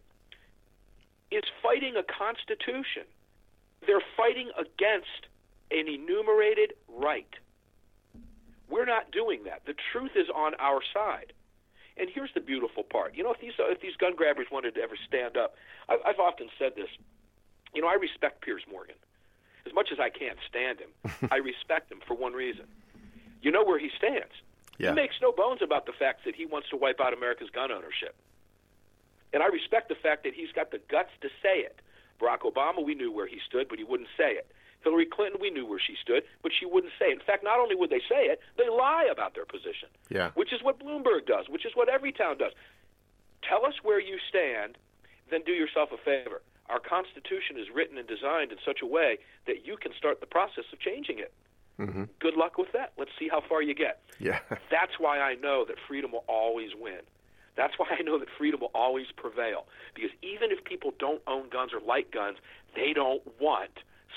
is fighting a constitution. They're fighting against an enumerated right. We're not doing that. The truth is on our side. And here's the beautiful part. If these gun grabbers wanted to ever stand up, I've often said this. I respect Piers Morgan. As much as I can't stand him, I respect him for one reason. You know where he stands. Yeah. He makes no bones about the fact that he wants to wipe out America's gun ownership. And I respect the fact that he's got the guts to say it. Barack Obama, we knew where he stood, but he wouldn't say it. Hillary Clinton, we knew where she stood, but she wouldn't say it. In fact, not only would they say it, they lie about their position, which is what Bloomberg does, which is what every town does. Tell us where you stand, then do yourself a favor. Our Constitution is written and designed in such a way that you can start the process of changing it. Good luck with that. Let's see how far you get. Yeah. That's why I know that freedom will always win. That's why I know that freedom will always prevail. Because even if people don't own guns or like guns, they don't want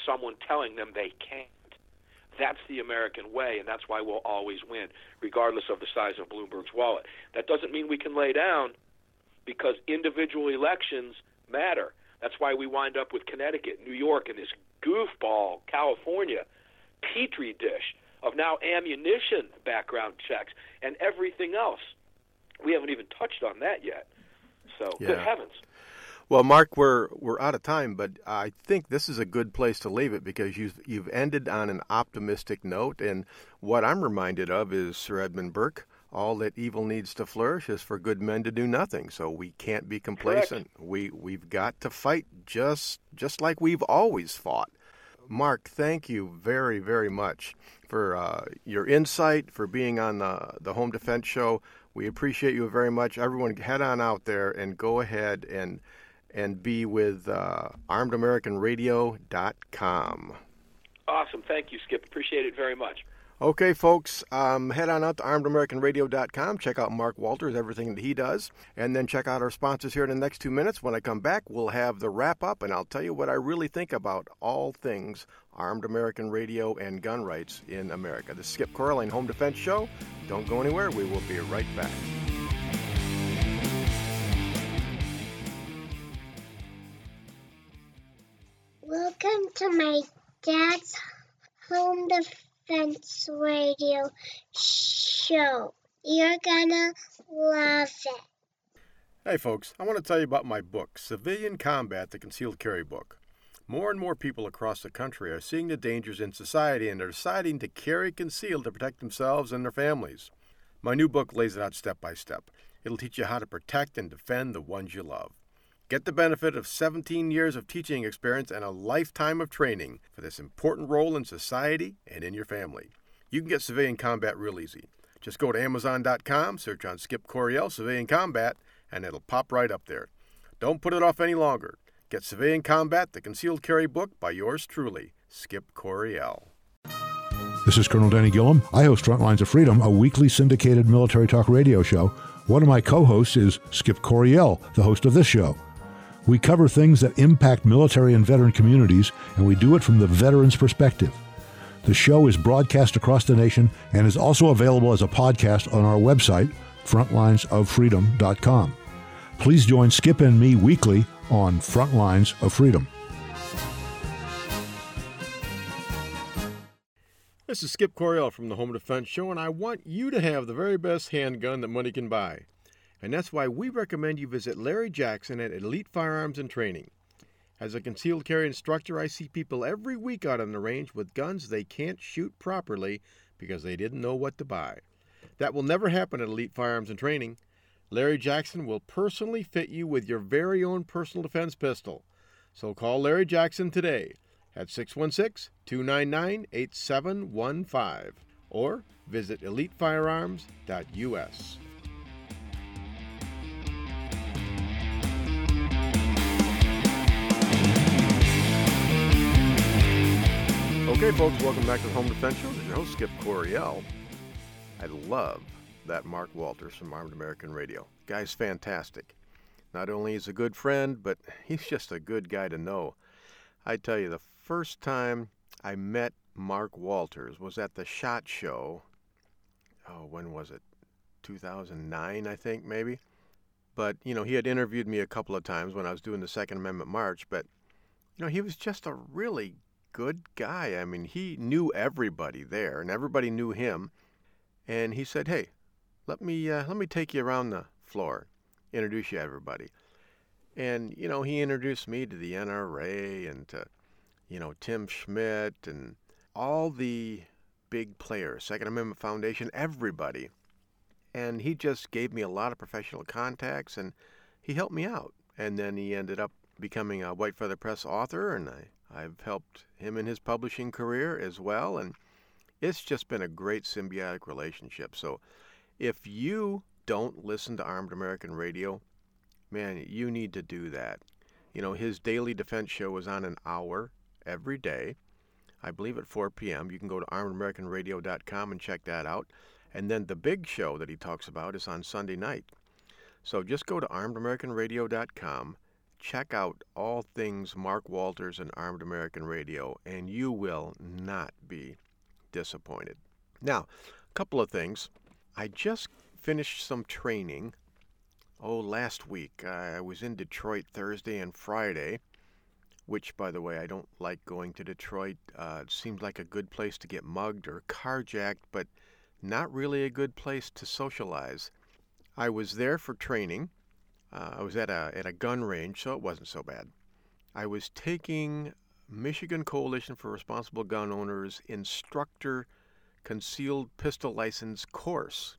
someone telling them they can't. That's the American way, and that's why we'll always win, regardless of the size of Bloomberg's wallet. That doesn't mean we can lay down, because individual elections matter. That's why we wind up with Connecticut, New York, and this goofball California petri dish of now ammunition background checks and everything else. We haven't even touched on that yet. So, Good heavens. Well, Mark, we're out of time, but I think this is a good place to leave it, because you've ended on an optimistic note, and what I'm reminded of is Sir Edmund Burke: all that evil needs to flourish is for good men to do nothing. So we can't be complacent. Correct. We've got to fight just like we've always fought. Mark, thank you very, very much for your insight, for being on the Home Defense Show. We appreciate you very much. Everyone, head on out there and go ahead and be with ArmedAmericanRadio.com. Awesome. Thank you, Skip. Appreciate it very much. Okay, folks, head on out to ArmedAmericanRadio.com. Check out Mark Walters, everything that he does. And then check out our sponsors here in the next 2 minutes. When I come back, we'll have the wrap-up, and I'll tell you what I really think about all things Armed American Radio and gun rights in America. This is Skip Corley, Home Defense Show. Don't go anywhere. We will be right back. Welcome to my dad's Home Defense Radio show. You're gonna love it. Hey folks, I want to tell you about my book, Civilian Combat, the Concealed Carry Book. More and more people across the country are seeing the dangers in society and are deciding to carry concealed to protect themselves and their families. My new book lays it out step by step. It'll teach you how to protect and defend the ones you love. Get the benefit of 17 years of teaching experience and a lifetime of training for this important role in society and in your family. You can get Civilian Combat real easy. Just go to Amazon.com, search on Skip Coryell Civilian Combat, and it'll pop right up there. Don't put it off any longer. Get Civilian Combat, the Concealed Carry Book by yours truly, Skip Coryell. This is Colonel Danny Gillum. I host Frontlines of Freedom, a weekly syndicated military talk radio show. One of my co-hosts is Skip Coryell, the host of this show. We cover things that impact military and veteran communities, and we do it from the veteran's perspective. The show is broadcast across the nation and is also available as a podcast on our website, frontlinesoffreedom.com. Please join Skip and me weekly on Frontlines of Freedom. This is Skip Coryell from the Home Defense Show, and I want you to have the very best handgun that money can buy. And that's why we recommend you visit Larry Jackson at Elite Firearms and Training. As a concealed carry instructor, I see people every week out on the range with guns they can't shoot properly because they didn't know what to buy. That will never happen at Elite Firearms and Training. Larry Jackson will personally fit you with your very own personal defense pistol. So call Larry Jackson today at 616-299-8715 or visit elitefirearms.us. Okay, folks, welcome back to the Home Defense Show. This is your host, Skip Coryell. I love that Mark Walters from Armed American Radio. Guy's fantastic. Not only is he a good friend, but he's just a good guy to know. I tell you, the first time I met Mark Walters was at the SHOT Show. Oh, when was it? 2009, I think, maybe. But, he had interviewed me a couple of times when I was doing the Second Amendment March, but, he was just a really good guy. I mean, he knew everybody there, and everybody knew him. And he said, "Hey, let me take you around the floor, introduce you to everybody." And he introduced me to the NRA and to Tim Schmidt and all the big players, Second Amendment Foundation, everybody. And he just gave me a lot of professional contacts, and he helped me out. And then he ended up becoming a White Feather Press author, and I've helped him in his publishing career as well, and it's just been a great symbiotic relationship. So if you don't listen to Armed American Radio, man, you need to do that. His daily defense show is on an hour every day, I believe at 4 p.m. You can go to armedamericanradio.com and check that out. And then the big show that he talks about is on Sunday night. So just go to armedamericanradio.com, check out all things Mark Walters and Armed American Radio, and you will not be disappointed. Now, a couple of things. I just finished some training. Last week. I was in Detroit Thursday and Friday, which, by the way, I don't like going to Detroit. It seems like a good place to get mugged or carjacked, but not really a good place to socialize. I was there for training. I was at a gun range, so it wasn't so bad. I was taking Michigan Coalition for Responsible Gun Owners Instructor Concealed Pistol License course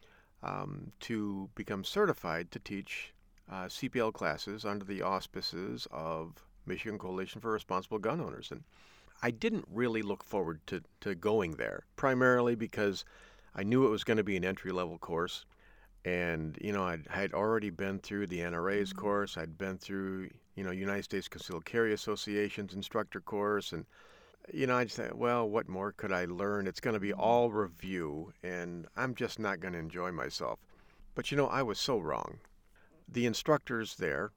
to become certified to teach CPL classes under the auspices of Michigan Coalition for Responsible Gun Owners. And I didn't really look forward to going there, primarily because I knew it was going to be an entry-level course. And, I'd already been through the NRA's course. I'd been through, United States Concealed Carry Association's instructor course. And, I just thought, well, what more could I learn? It's going to be all review, and I'm just not going to enjoy myself. But, I was so wrong. The instructors there,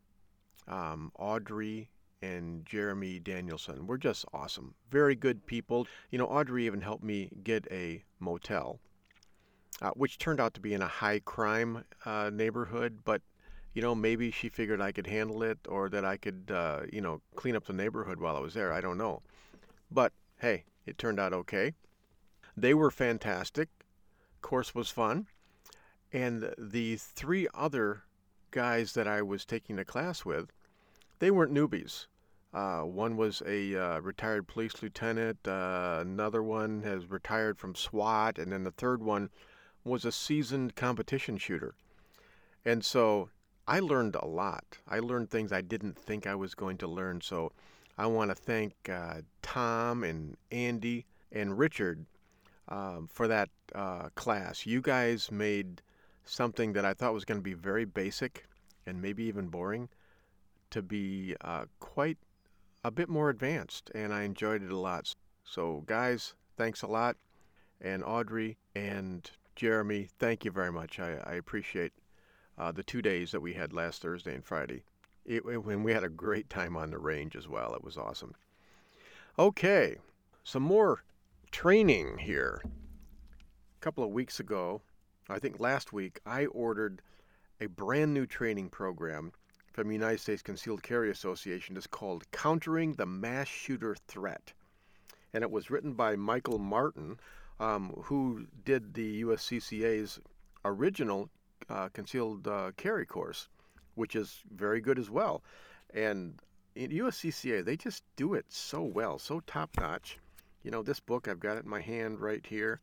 Audrey and Jeremy Danielson, were just awesome. Very good people. Audrey even helped me get a motel, which turned out to be in a high-crime neighborhood, but, maybe she figured I could handle it, or that I could, clean up the neighborhood while I was there. I don't know. But, hey, it turned out okay. They were fantastic. Course was fun. And the three other guys that I was taking the class with, they weren't newbies. One was a retired police lieutenant. Another one has retired from SWAT. And then the third one was a seasoned competition shooter. And so I learned a lot. I learned things I didn't think I was going to learn. So I want to thank Tom and Andy and Richard for that class. You guys made something that I thought was going to be very basic and maybe even boring to be quite a bit more advanced, and I enjoyed it a lot. So guys, thanks a lot. And Audrey and Jeremy, thank you very much. I appreciate the 2 days that we had last Thursday and Friday. When we had a great time on the range as well. It was awesome. Okay, some more training here. A couple of weeks ago, I think last week, I ordered a brand new training program from the United States Concealed Carry Association. It's called Countering the Mass Shooter Threat. And it was written by Michael Martin, who did the USCCA's original concealed carry course, which is very good as well. And in USCCA, they just do it so well, so top-notch. This book, I've got it in my hand right here.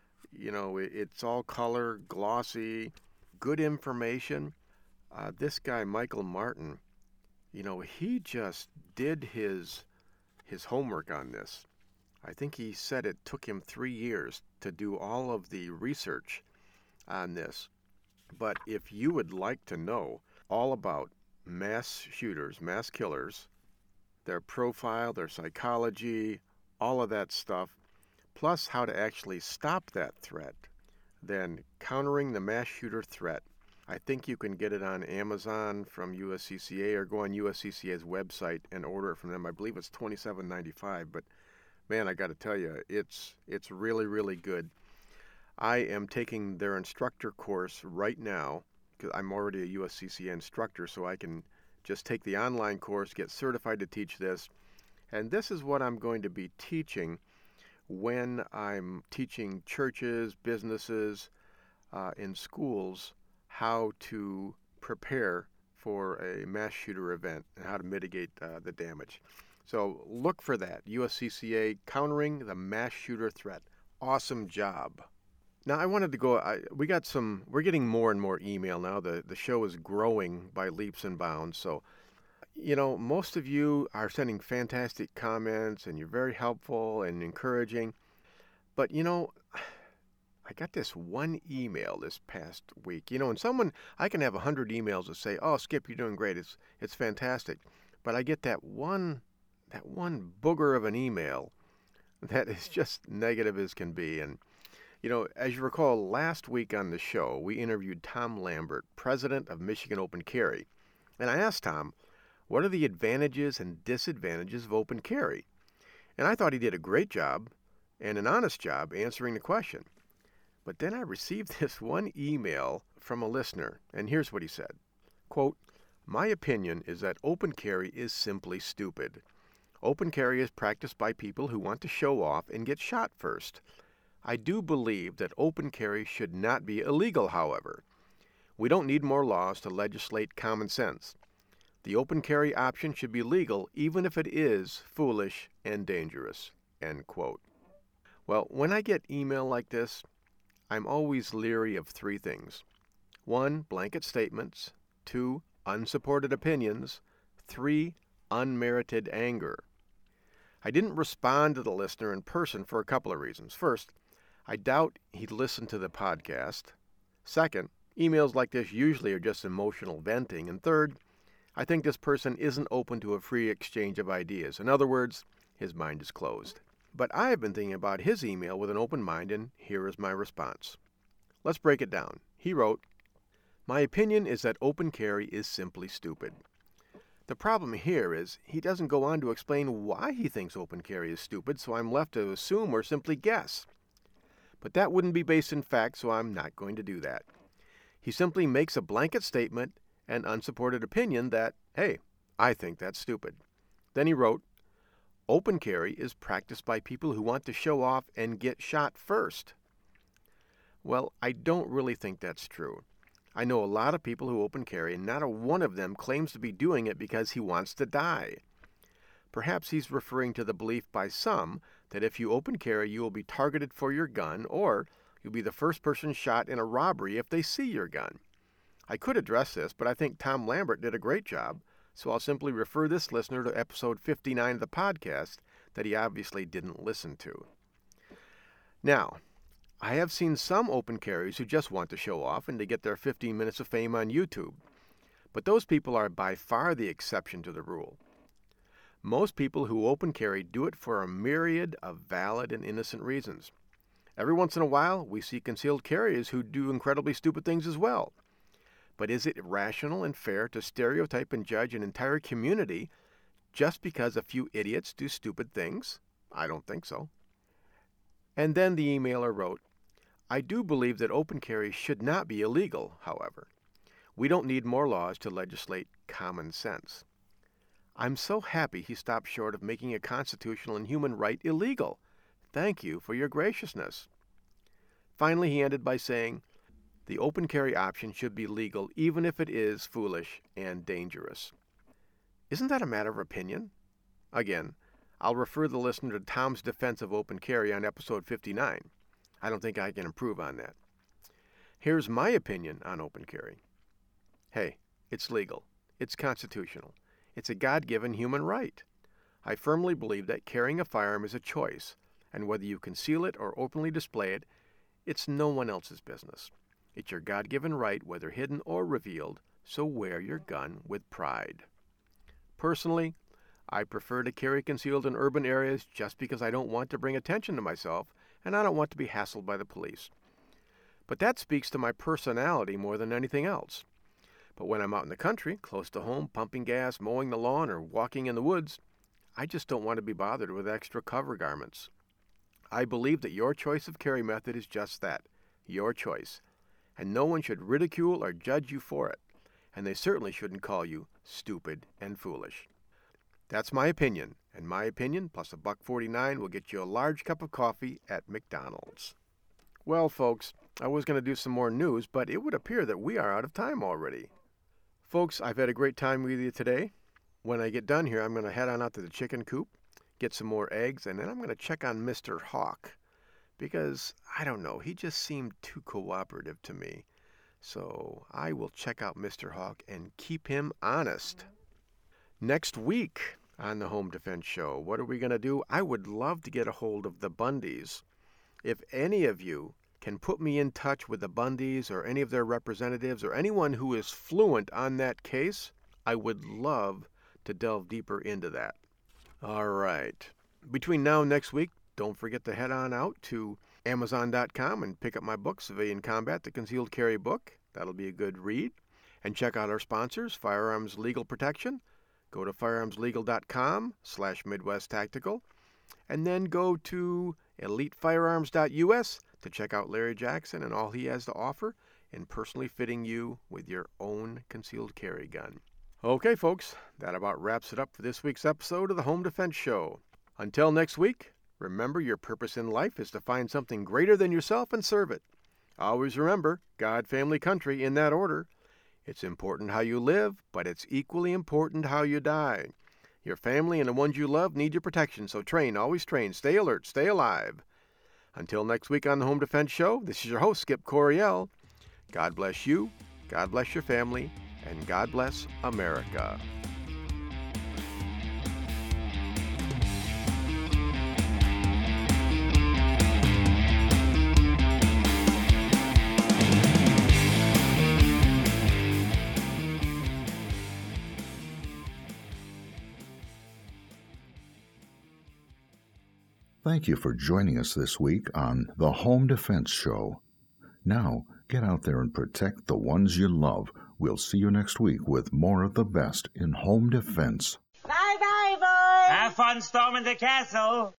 It's all color, glossy, good information. This guy, Michael Martin, he just did his homework on this. I think he said it took him 3 years to do all of the research on this. But if you would like to know all about mass shooters, mass killers, their profile, their psychology, all of that stuff, plus how to actually stop that threat, then Countering the Mass Shooter Threat. I think you can get it on Amazon from USCCA, or go on USCCA's website and order it from them. I believe it's $27.95, but man, I got to tell you, it's really, really good. I am taking their instructor course right now, because I'm already a USCCA instructor, so I can just take the online course, get certified to teach this. And this is what I'm going to be teaching when I'm teaching churches, businesses, in schools, how to prepare for a mass shooter event and how to mitigate the damage. So look for that. USCCA, Countering the Mass Shooter Threat. Awesome job. Now I wanted to go, we're getting more and more email now. The show is growing by leaps and bounds. So, most of you are sending fantastic comments and you're very helpful and encouraging. But, I got this one email this past week, and I can have 100 emails that say, "Oh, Skip, you're doing great. It's fantastic." But I get that one booger of an email that is just negative as can be. And, as you recall, last week on the show, we interviewed Tom Lambert, president of Michigan Open Carry. And I asked Tom, What are the advantages and disadvantages of open carry? And I thought he did a great job and an honest job answering the question. But then I received this one email from a listener, and here's what he said. Quote, "My opinion is that open carry is simply stupid. Open carry is practiced by people who want to show off and get shot first. I do believe that open carry should not be illegal, however. We don't need more laws to legislate common sense. The open carry option should be legal even if it is foolish and dangerous." End quote. Well, when I get email like this, I'm always leery of three things. 1, blanket statements. 2, unsupported opinions. 3, unmerited anger. I didn't respond to the listener in person for a couple of reasons. First, I doubt he'd listen to the podcast. Second, emails like this usually are just emotional venting. And third, I think this person isn't open to a free exchange of ideas. In other words, his mind is closed. But I have been thinking about his email with an open mind, and here is my response. Let's break it down. He wrote, "My opinion is that open carry is simply stupid." The problem here is he doesn't go on to explain why he thinks open carry is stupid, so I'm left to assume or simply guess. But that wouldn't be based in fact, so I'm not going to do that. He simply makes a blanket statement and unsupported opinion that, hey, I think that's stupid. Then he wrote, "Open carry is practiced by people who want to show off and get shot first." Well, I don't really think that's true. I know a lot of people who open carry, and not a one of them claims to be doing it because he wants to die. Perhaps he's referring to the belief by some that if you open carry, you will be targeted for your gun, or you'll be the first person shot in a robbery if they see your gun. I could address this, but I think Tom Lambert did a great job, so I'll simply refer this listener to episode 59 of the podcast that he obviously didn't listen to. Now, I have seen some open carriers who just want to show off and to get their 15 minutes of fame on YouTube, but those people are by far the exception to the rule. Most people who open carry do it for a myriad of valid and innocent reasons. Every once in a while, we see concealed carriers who do incredibly stupid things as well. But is it rational and fair to stereotype and judge an entire community just because a few idiots do stupid things? I don't think so. And then the emailer wrote, "I do believe that open carry should not be illegal, however. We don't need more laws to legislate common sense." I'm so happy he stopped short of making a constitutional and human right illegal. Thank you for your graciousness. Finally, he ended by saying, "The open carry option should be legal even if it is foolish and dangerous." Isn't that a matter of opinion? Again, I'll refer the listener to Tom's defense of open carry on episode 59. I don't think I can improve on that. Here's my opinion on open carry. Hey, it's legal. It's constitutional. It's a God-given human right. I firmly believe that carrying a firearm is a choice, and whether you conceal it or openly display it, it's no one else's business. It's your God-given right, whether hidden or revealed, so wear your gun with pride. Personally, I prefer to carry concealed in urban areas just because I don't want to bring attention to myself, and I don't want to be hassled by the police. But that speaks to my personality more than anything else. But when I'm out in the country, close to home, pumping gas, mowing the lawn, or walking in the woods, I just don't want to be bothered with extra cover garments. I believe that your choice of carry method is just that, your choice. And no one should ridicule or judge you for it. And they certainly shouldn't call you stupid and foolish. That's my opinion, and my opinion plus $1.49 will get you a large cup of coffee at McDonald's. Well, folks, I was going to do some more news, but it would appear that we are out of time already. Folks, I've had a great time with you today. When I get done here, I'm going to head on out to the chicken coop, get some more eggs, and then I'm going to check on Mr. Hawk. Because, I don't know, he just seemed too cooperative to me. So I will check out Mr. Hawk and keep him honest. Next week on the Home Defense Show, what are we going to do? I would love to get a hold of the Bundys. If any of you can put me in touch with the Bundys or any of their representatives or anyone who is fluent on that case, I would love to delve deeper into that. All right. Between now and next week, don't forget to head on out to Amazon.com and pick up my book, Civilian Combat, the Concealed Carry Book. That'll be a good read. And check out our sponsors, Firearms Legal Protection, Go to firearmslegal.com/MidwestTactical, and then go to elitefirearms.us to check out Larry Jackson and all he has to offer in personally fitting you with your own concealed carry gun. Okay, folks, that about wraps it up for this week's episode of the Home Defense Show. Until next week, remember your purpose in life is to find something greater than yourself and serve it. Always remember, God, family, country, in that order. It's important how you live, but it's equally important how you die. Your family and the ones you love need your protection, so train, always train, stay alert, stay alive. Until next week on the Home Defense Show, this is your host, Skip Coryell. God bless you, God bless your family, and God bless America. Thank you for joining us this week on the Home Defense Show. Now, get out there and protect the ones you love. We'll see you next week with more of the best in home defense. Bye-bye, boys! Have fun storming the castle!